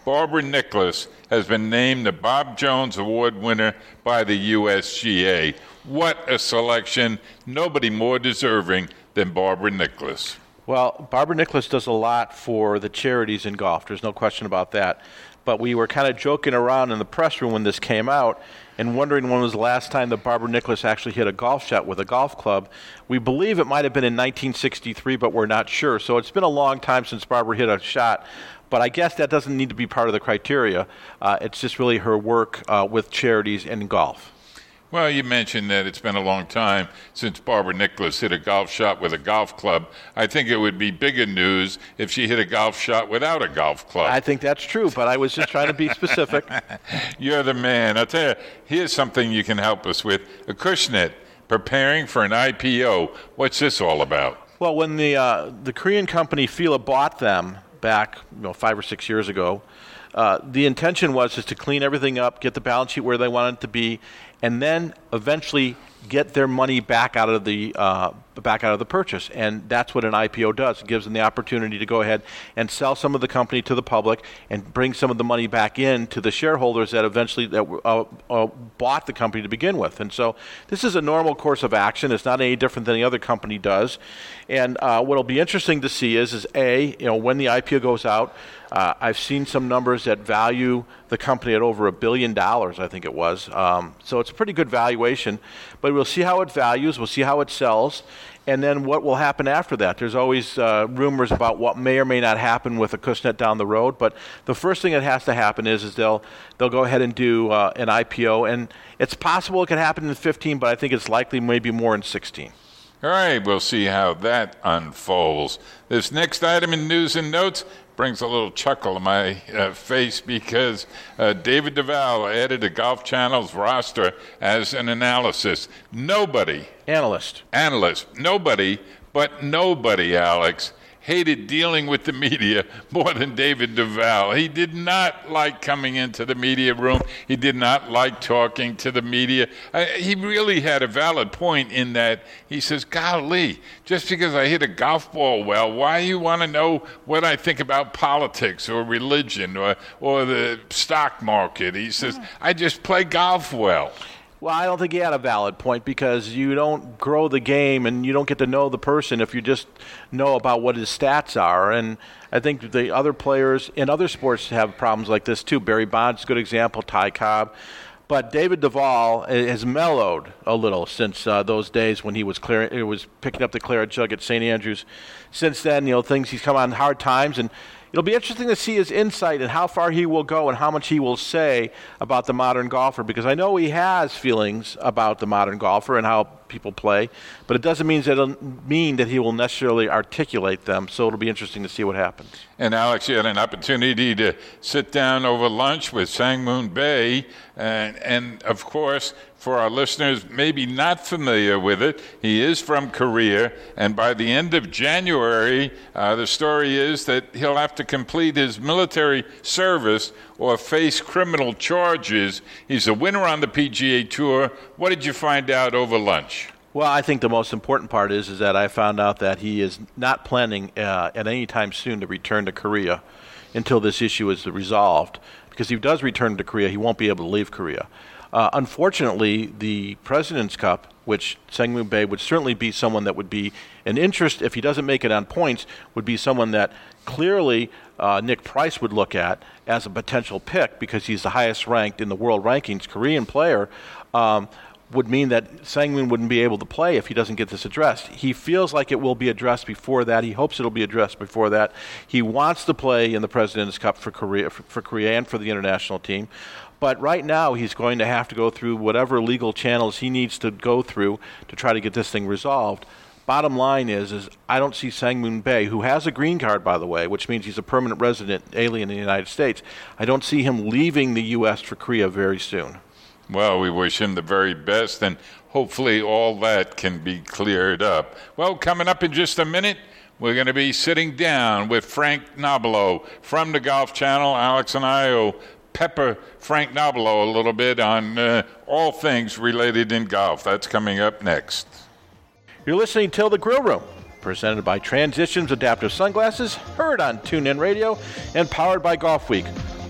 Barbara Nicklaus has been named the Bob Jones Award winner by the U S G A. What a selection. Nobody more deserving than Barbara Nicklaus. Well, Barbara Nicklaus does a lot for the charities in golf. There's no question about that. But we were kind of joking around in the press room when this came out and wondering when was the last time that Barbara Nicklaus actually hit a golf shot with a golf club. We believe it might have been in nineteen sixty-three, but we're not sure. So it's been a long time since Barbara hit a shot. But I guess that doesn't need to be part of the criteria. Uh, it's just really her work uh, with charities and golf. Well, you mentioned that it's been a long time since Barbara Nicklaus hit a golf shot with a golf club. I think it would be bigger news if she hit a golf shot without a golf club. I think that's true, but I was just trying to be specific. You're the man. I'll tell you, here's something you can help us with. Acushnet, preparing for an I P O. What's this all about? Well, when the uh, the Korean company Fila bought them back you know, five or six years ago, uh, the intention was is to clean everything up, get the balance sheet where they wanted it to be, and then eventually get their money back out of the uh, back out of the purchase. And that's what an I P O does. It gives them the opportunity to go ahead and sell some of the company to the public and bring some of the money back in to the shareholders that eventually that uh, uh, bought the company to begin with. And so this is a normal course of action. It's not any different than the other company does. And uh, what will be interesting to see is, is A, you know, when the I P O goes out, uh, I've seen some numbers that value the company at over a billion dollars, I think it was. Um, so it's a pretty good valuation. But we'll see how it values. We'll see how it sells. And then what will happen after that? There's always uh, rumors about what may or may not happen with Acushnet down the road. But the first thing that has to happen is, is they'll they'll go ahead and do uh, an I P O. And it's possible it could happen in fifteen, but I think it's likely maybe more in sixteen. All right, we'll see how that unfolds. This next item in news and notes brings a little chuckle to my uh, face because uh, David Duval added to Golf Channel's roster as an analysis. Nobody. Analyst. Analyst. Nobody, but nobody, Alex, hated dealing with the media more than David Duval. He did not like coming into the media room. He did not like talking to the media. Uh, he really had a valid point in that he says, golly, just because I hit a golf ball well, why do you want to know what I think about politics or religion or, or the stock market? He says, I just play golf well. Well, I don't think he had a valid point because you don't grow the game and you don't get to know the person if you just know about what his stats are. And I think the other players in other sports have problems like this too. Barry Bonds, a good example, Ty Cobb. But David Duval has mellowed a little since uh, those days when he was clear, it was picking up the claret jug at Saint Andrews. Since then, you know, things he's come on hard times, and it'll be interesting to see his insight and how far he will go and how much he will say about the modern golfer, because I know he has feelings about the modern golfer and how people play, but it doesn't mean that it'll mean that he will necessarily articulate them. So it'll be interesting to see what happens. And Alex, you had an opportunity to sit down over lunch with Sang Moon Bae, and, and of course, for our listeners maybe not familiar with it, he is from Korea, and by the end of January, uh, the story is that he'll have to complete his military service or face criminal charges. He's a winner on the P G A Tour. What did you find out over lunch? Well, I think the most important part is is that I found out that he is not planning uh, at any time soon to return to Korea until this issue is resolved. Because if he does return to Korea, he won't be able to leave Korea. Uh, unfortunately, the President's Cup, which Sang Moon Bae would certainly be someone that would be an interest, if he doesn't make it on points, would be someone that clearly uh, Nick Price would look at as a potential pick because he's the highest ranked in the world rankings Korean player. Um, would mean that Sang Moon wouldn't be able to play if he doesn't get this addressed. He feels like it will be addressed before that. He hopes it'll be addressed before that. He wants to play in the President's Cup for Korea, for, for Korea and for the international team. But right now he's going to have to go through whatever legal channels he needs to go through to try to get this thing resolved. Bottom line is, is I don't see Sang Moon Bae, who has a green card, by the way, which means he's a permanent resident alien in the United States. I don't see him leaving the U S for Korea very soon. Well, we wish him the very best, and hopefully all that can be cleared up. Well, coming up in just a minute, we're going to be sitting down with Frank Nobilo from the Golf Channel. Alex and I will pepper Frank Nobilo a little bit on uh, all things related in golf. That's coming up next. You're listening to The Grill Room, presented by Transitions Adaptive Sunglasses, heard on TuneIn Radio, and powered by Golf Week.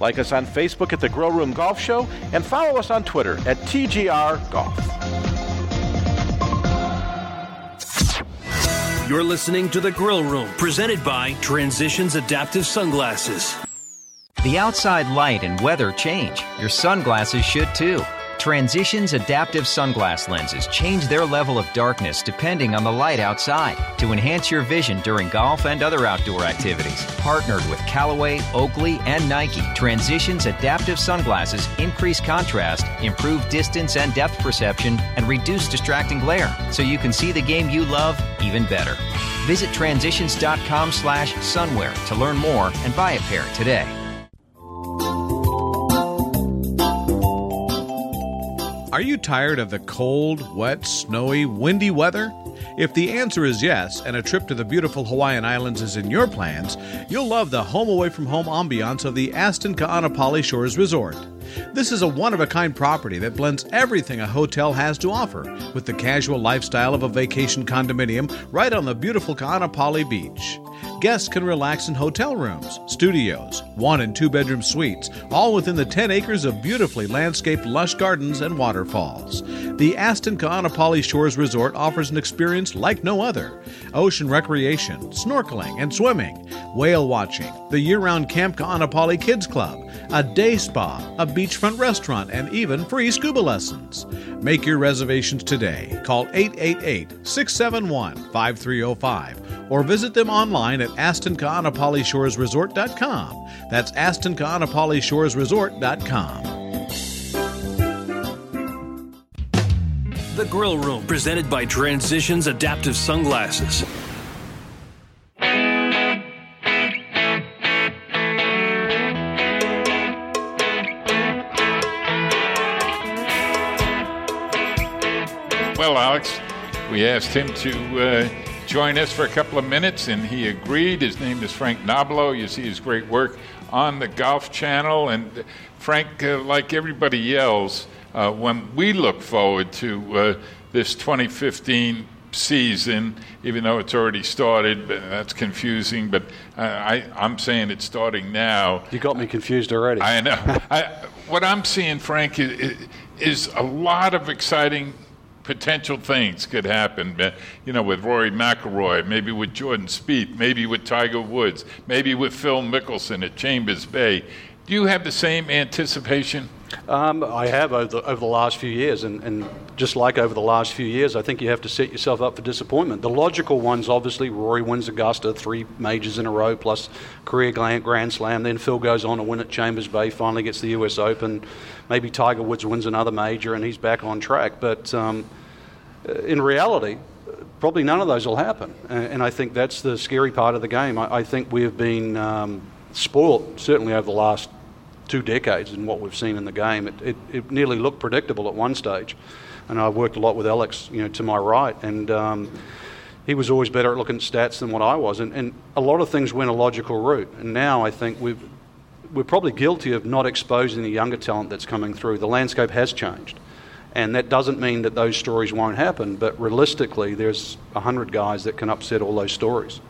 Like us on Facebook at The Grill Room Golf Show, and follow us on Twitter at T G R Golf. You're listening to The Grill Room, presented by Transitions Adaptive Sunglasses. The outside light and weather change. Your sunglasses should too. Transitions Adaptive Sunglass Lenses change their level of darkness depending on the light outside to enhance your vision during golf and other outdoor activities. Partnered with Callaway, Oakley, and Nike, Transitions Adaptive Sunglasses increase contrast, improve distance and depth perception, and reduce distracting glare so you can see the game you love even better. Visit transitions.com slash sunwear to learn more and buy a pair today. Are you tired of the cold, wet, snowy, windy weather? If the answer is yes, and a trip to the beautiful Hawaiian Islands is in your plans, you'll love the home away from home ambiance of the Aston Ka'anapali Shores Resort. This is a one-of-a-kind property that blends everything a hotel has to offer with the casual lifestyle of a vacation condominium right on the beautiful Ka'anapali Beach. Guests can relax in hotel rooms, studios, one- and two-bedroom suites, all within the ten acres of beautifully landscaped lush gardens and waterfalls. The Aston Ka'anapali Shores Resort offers an experience like no other. Ocean recreation, snorkeling and swimming, whale watching, the year-round Camp Ka'anapali Kids Club, a day spa, a beachfront restaurant, and even free scuba lessons. Make your reservations today. Call eight eight eight, six seven one, five three zero five or visit them online at aston ka'anapali shores resort dot com. That's aston ka'anapali shores resort dot com. The Grill Room, presented by Transitions Adaptive Sunglasses. Well, Alex, we asked him to uh, join us for a couple of minutes, and he agreed. His name is Frank Nobilo. You see his great work on the Golf Channel. And Frank, uh, like everybody else, uh, when we look forward to uh, this twenty fifteen season, even though it's already started, but that's confusing, but uh, I, I'm saying it's starting now. You got me confused already. I know. I, what I'm seeing, Frank, is, is a lot of exciting potential things could happen, you know, with Rory McIlroy, maybe with Jordan Spieth, maybe with Tiger Woods, maybe with Phil Mickelson at Chambers Bay. Do you have the same anticipation? Um, I have over the, over the last few years, and, and just like over the last few years, I think you have to set yourself up for disappointment. The logical ones, obviously, Rory wins Augusta, three majors in a row, plus career Grand Slam. Then Phil goes on to win at Chambers Bay, finally gets the U S Open. Maybe Tiger Woods wins another major, and he's back on track. But um, in reality, probably none of those will happen. And, and I think that's the scary part of the game. I, I think we have been um, spoiled, certainly over the last two decades in what we've seen in the game. It, it, it nearly looked predictable at one stage. And I worked a lot with Alex, you know, to my right, and um, he was always better at looking at stats than what I was. And, and a lot of things went a logical route. And now I think we've, we're probably guilty of not exposing the younger talent that's coming through. The landscape has changed. And that doesn't mean that those stories won't happen, but realistically, there's one hundred guys that can upset all those stories.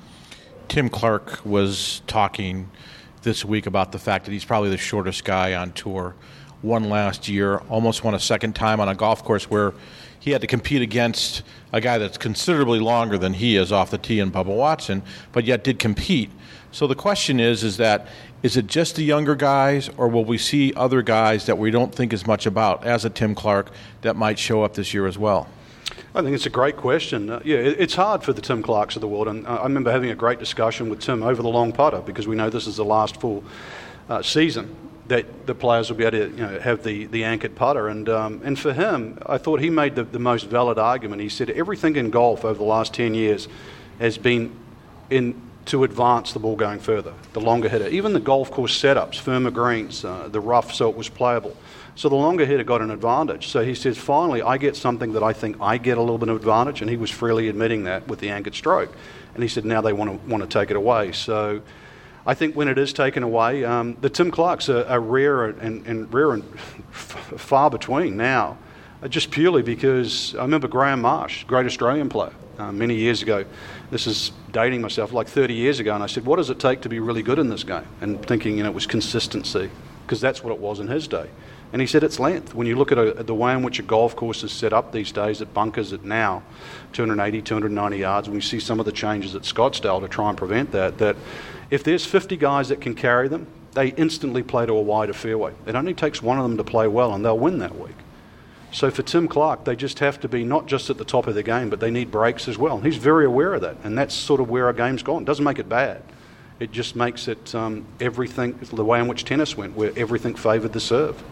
Tim Clark was talking this week about the fact that he's probably the shortest guy on tour. Won last year, almost won a second time on a golf course where he had to compete against a guy that's considerably longer than he is off the tee in Bubba Watson, but yet did compete. So the question is, is that, is it just the younger guys, or will we see other guys that we don't think as much about as a Tim Clark that might show up this year as well? I think it's a great question. Uh, yeah, it, it's hard for the Tim Clarks of the world, and uh, I remember having a great discussion with Tim over the long putter, because we know this is the last full uh, season that the players will be able to, you know, have the, the anchored putter. And um, and for him, I thought he made the, the most valid argument. He said everything in golf over the last ten years has been in to advance the ball going further, the longer hitter. Even the golf course setups, firmer greens, uh, the rough so it was playable. So the longer hitter got an advantage. So he says, finally, I get something that I think I get a little bit of advantage, and he was freely admitting that with the anchored stroke. And he said, now they want to want to take it away. So I think when it is taken away, um, the Tim Clarks are, are rare and, and rare and far between now, just purely because I remember Graham Marsh, great Australian player, uh, many years ago. This is dating myself, like thirty years ago, and I said, what does it take to be really good in this game? And thinking, you know, it was consistency, because that's what it was in his day. And he said it's length. When you look at, a, at the way in which a golf course is set up these days, it bunkers it now two eighty, two ninety yards, and we see some of the changes at Scottsdale to try and prevent that, that if there's fifty guys that can carry them, they instantly play to a wider fairway. It only takes one of them to play well, and they'll win that week. So for Tim Clark, they just have to be not just at the top of the game, but they need breaks as well. And he's very aware of that, and that's sort of where our game's gone. It doesn't make it bad. It just makes it um, everything, the way in which tennis went, where everything favoured the serve.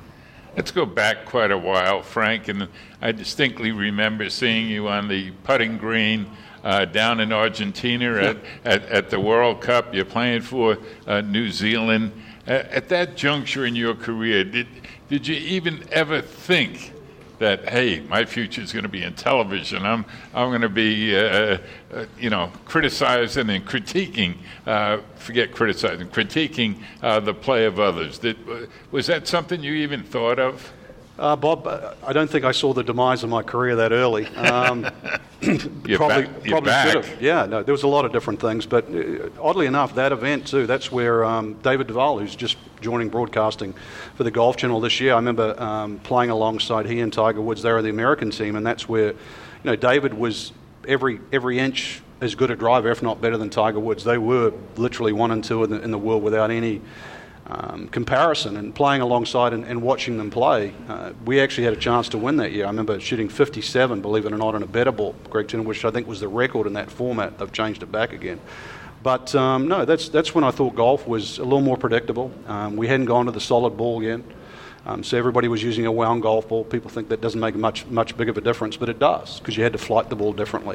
Let's go back quite a while, Frank, and I distinctly remember seeing you on the putting green uh, down in Argentina at, at, at the World Cup. You're playing for uh, New Zealand. Uh, at that juncture in your career, did did you even ever think that, hey, my future is going to be in television? I'm I'm going to be, uh, uh, you know, criticizing and critiquing. Uh, forget criticizing, critiquing uh, the play of others. Did, uh, was that something you even thought of? Uh, Bob, I don't think I saw the demise of my career that early. Um, you're probably back. You're probably back. should have. Yeah, no, there was a lot of different things, but uh, oddly enough, that event too. That's where um, David Duval, who's just joining broadcasting for the Golf Channel this year. I remember um, playing alongside he and Tiger Woods. They were the American team, and that's where, you know, David was every every inch as good a driver, if not better than Tiger Woods. They were literally one and two in the, in the world without any Um, comparison, and playing alongside and, and watching them play. Uh, we actually had a chance to win that year. I remember shooting fifty-seven, believe it or not, in a better ball, Greg Turner, which I think was the record in that format. They've changed it back again. But um, no, that's that's when I thought golf was a little more predictable. Um, we hadn't gone to the solid ball yet. Um, so everybody was using a wound golf ball. People think that doesn't make much much big of a difference, but it does, because you had to flight the ball differently.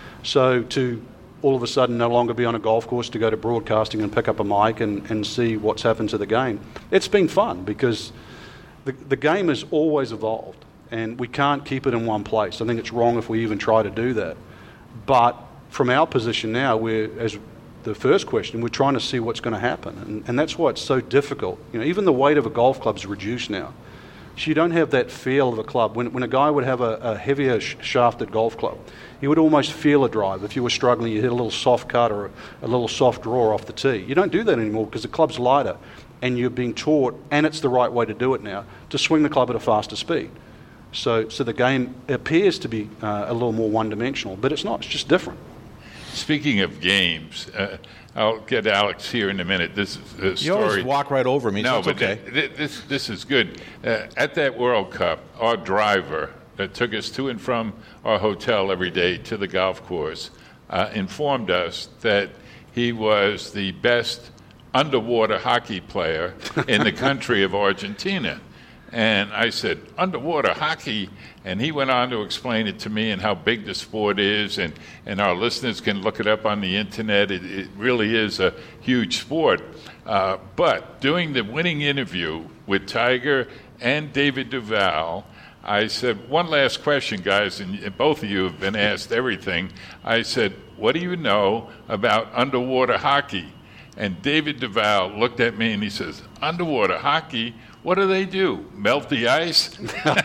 So to all of a sudden no longer be on a golf course, to go to broadcasting and pick up a mic and, and see what's happened to the game. It's been fun, because the, the game has always evolved, and we can't keep it in one place. I think it's wrong if we even try to do that. But from our position now, we're, as the first question, we're trying to see what's going to happen. And, and that's why it's so difficult. You know, even the weight of a golf club is reduced now. So you don't have that feel of a club. When, when a guy would have a, a heavier sh- shafted golf club, he would almost feel a drive. If you were struggling, you hit a little soft cut or a, a little soft draw off the tee. You don't do that anymore, because the club's lighter, and you're being taught, and it's the right way to do it now, to swing the club at a faster speed. So, so the game appears to be uh, a little more one-dimensional, but it's not. It's just different. Speaking of games, uh, I'll get Alex here in a minute. This is a story. You always walk right over me, no, so it's but okay. th- th- this this is good. Uh, at that World Cup, our driver that took us to and from our hotel every day to the golf course uh, informed us that he was the best underwater hockey player in the country of Argentina. And I said, underwater hockey? And he went on to explain it to me and how big the sport is, and, and our listeners can look it up on the internet. It, it really is a huge sport. Uh, but doing the winning interview with Tiger and David Duval, I said, one last question, guys, and both of you have been asked everything. I said, what do you know about underwater hockey? And David Duval looked at me and he says, underwater hockey? What do they do? Melt the ice?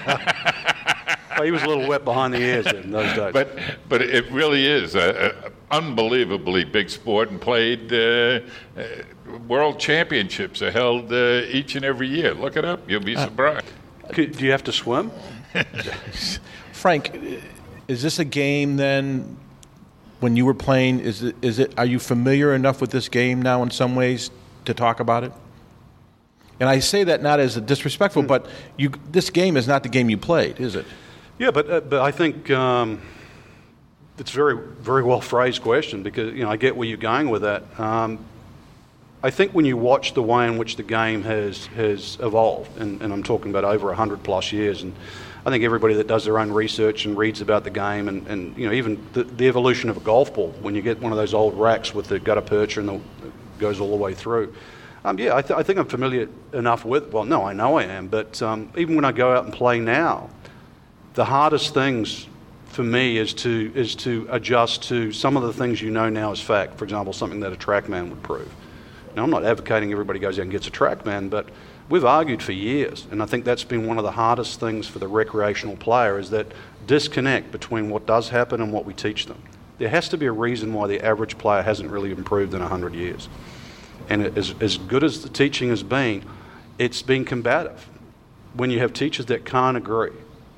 Well, he was a little wet behind the ears in those days. But but it really is an unbelievably big sport, and played uh, uh, world championships are held uh, each and every year. Look it up. You'll be surprised. Do you have to swim? Frank, is this a game then? When you were playing, is it, is it? Are you familiar enough with this game now in some ways to talk about it? And I say that not as a disrespectful, but you, this game is not the game you played, is it? Yeah, but uh, but I think um, it's a very very well phrased question, because you know I get where you're going with that. Um, I think when you watch the way in which the game has has evolved, and, and I'm talking about over a hundred plus years, and I think everybody that does their own research and reads about the game, and, and you know even the, the evolution of a golf ball, when you get one of those old racks with the gutter percher and the it goes all the way through. Um, yeah, I, th- I think I'm familiar enough with. Well, no, I know I am, but um, even when I go out and play now, the hardest things for me is to is to adjust to some of the things you know now as fact. For example, something that a TrackMan would prove. Now, I'm not advocating everybody goes out and gets a TrackMan, but we've argued for years, and I think that's been one of the hardest things for the recreational player, is that disconnect between what does happen and what we teach them. There has to be a reason why the average player hasn't really improved in one hundred years. And as, as good as the teaching has been, it's been combative. When you have teachers that can't agree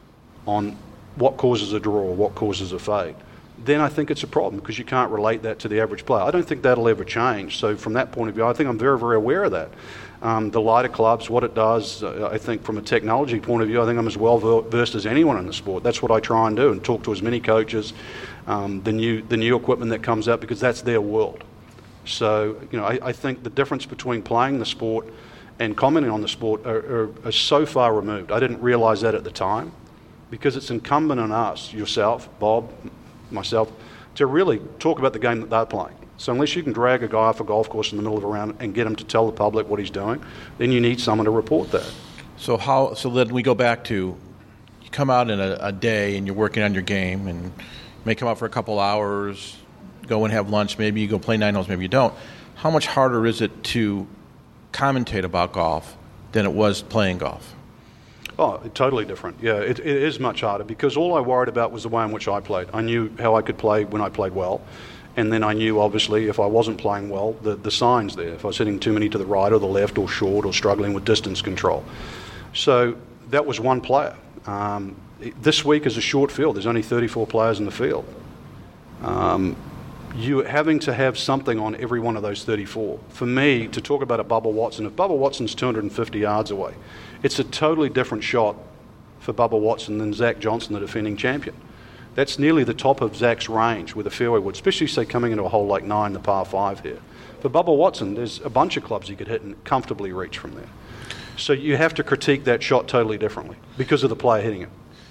on what causes a draw or what causes a fade, then I think it's a problem, because you can't relate that to the average player. I don't think that'll ever change. So from that point of view, I think I'm very, very aware of that. Um, the lighter clubs, what it does, uh, I think from a technology point of view, I think I'm as well versed as anyone in the sport. That's what I try and do, and talk to as many coaches, um, the new the new equipment that comes out, because that's their world. So, you know, I, I think the difference between playing the sport and commenting on the sport are, are, are so far removed. I didn't realize that at the time, because it's incumbent on us, yourself, Bob, myself, to really talk about the game that they're playing. So unless you can drag a guy off a golf course in the middle of a round and get him to tell the public what he's doing, then you need someone to report that. So how? So then we go back to, you come out in a, a day and you're working on your game, and you may come out for a couple hours, go and have lunch, maybe you go play nine holes, maybe you don't. How much harder is it to commentate about golf than it was playing golf? Oh, totally different. Yeah, it, it is much harder, because all I worried about was the way in which I played. I knew how I could play when I played well. And then I knew, obviously, if I wasn't playing well, the, the signs there. If I was hitting too many to the right or the left or short or struggling with distance control. So that was one player. Um, this week is a short field. There's only thirty-four players in the field. Um, you having to have something on every one of those thirty-four. For me, to talk about a Bubba Watson, if Bubba Watson's two hundred fifty yards away, it's a totally different shot for Bubba Watson than Zach Johnson, the defending champion. That's nearly the top of Zach's range with a fairway wood, especially, say, coming into a hole like nine, the par five here. For Bubba Watson, there's a bunch of clubs he could hit and comfortably reach from there. So you have to critique that shot totally differently because of the player hitting it.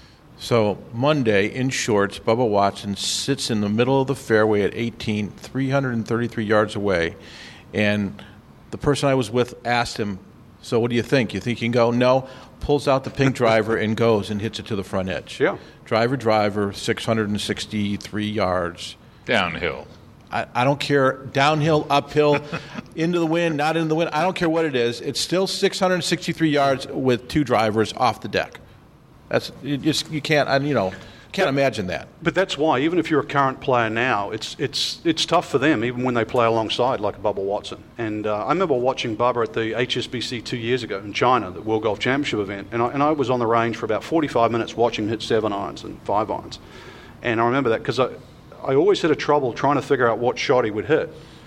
So Monday, in shorts, Bubba Watson sits in the middle of the fairway at eighteen, three hundred thirty-three yards away, and the person I was with asked him, so what do you think? You think you can go? No. Pulls out the pink driver and goes and hits it to the front edge. Yeah. Driver, driver, six hundred sixty-three yards. Downhill. I, I don't care. Downhill, uphill, into the wind, not into the wind. I don't care what it is. It's still six hundred sixty-three yards with two drivers off the deck. That's you just you can't I, you know can't but, imagine that. But that's why, even if you're a current player now, it's it's it's tough for them, even when they play alongside like Bubba Watson. And uh, I remember watching Bubba at the H S B C two years ago in China, the World Golf Championship event, and I, and I was on the range for about forty-five minutes watching him hit seven irons and five irons. And I remember that because I, I always had a trouble trying to figure out what shot he would hit.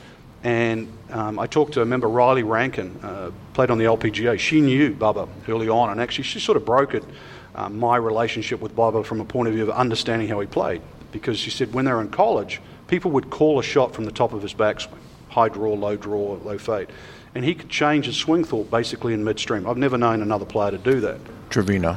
And um, I talked to, I remember Riley Rankin, uh, played on the L P G A. She knew Bubba early on, and actually she sort of brokered uh, my relationship with Bubba from a point of view of understanding how he played. Because she said when they were in college, people would call a shot from the top of his backswing, high draw, low draw, low fade. And he could change his swing thought basically in midstream. I've never known another player to do that. Trevino.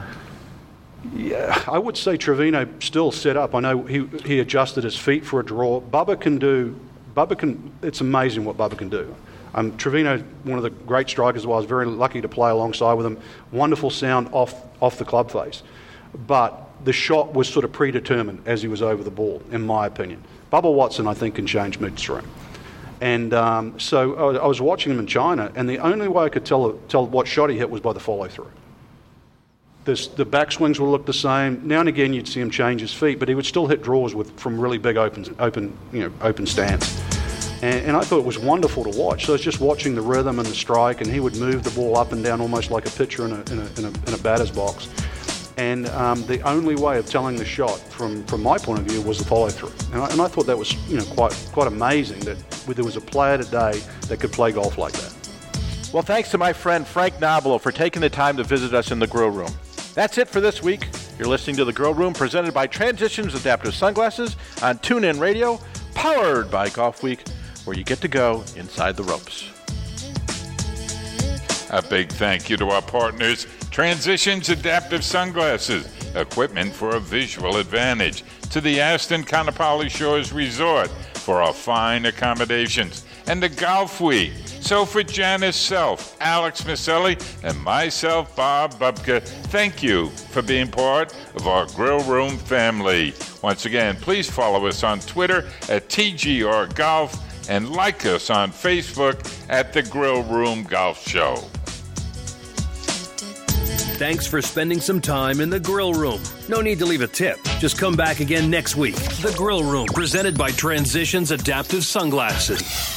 Yeah, I would say Trevino still set up. I know he he adjusted his feet for a draw. Bubba can do, Bubba can, it's amazing what Bubba can do. Um, Trevino, one of the great strikers, I was very lucky to play alongside with him. Wonderful sound off off the club face. But the shot was sort of predetermined as he was over the ball, in my opinion. Bubba Watson, I think, can change midstream. And um, so I, I was watching him in China, and the only way I could tell tell what shot he hit was by the follow-through. This, the backswings will look the same. Now and again, you'd see him change his feet, but he would still hit draws with from really big open, open, you know, open stance. And, and I thought it was wonderful to watch. So I was just watching the rhythm and the strike, and he would move the ball up and down almost like a pitcher in a in a, in a, in a batter's box. And um, the only way of telling the shot, from, from my point of view, was the follow-through. And I, and I thought that was, you know, quite quite amazing that there was a player today that could play golf like that. Well, thanks to my friend Frank Nobilo for taking the time to visit us in the Grill Room. That's it for this week. You're listening to the Grill Room, presented by Transitions Adaptive Sunglasses on TuneIn Radio, powered by Golf Week, where you get to go inside the ropes. A big thank you to our partners, Transitions Adaptive Sunglasses, equipment for a visual advantage, to the Aston Kaanapali Shores Resort for our fine accommodations, and the Golf Week. So for Janice Self, Alex Maselli, and myself, Bob Bubka, thank you for being part of our Grill Room family. Once again, please follow us on Twitter at T G R Golf and like us on Facebook at the Grill Room Golf Show. Thanks for spending some time in the Grill Room. No need to leave a tip. Just come back again next week. The Grill Room, presented by Transitions Adaptive Sunglasses.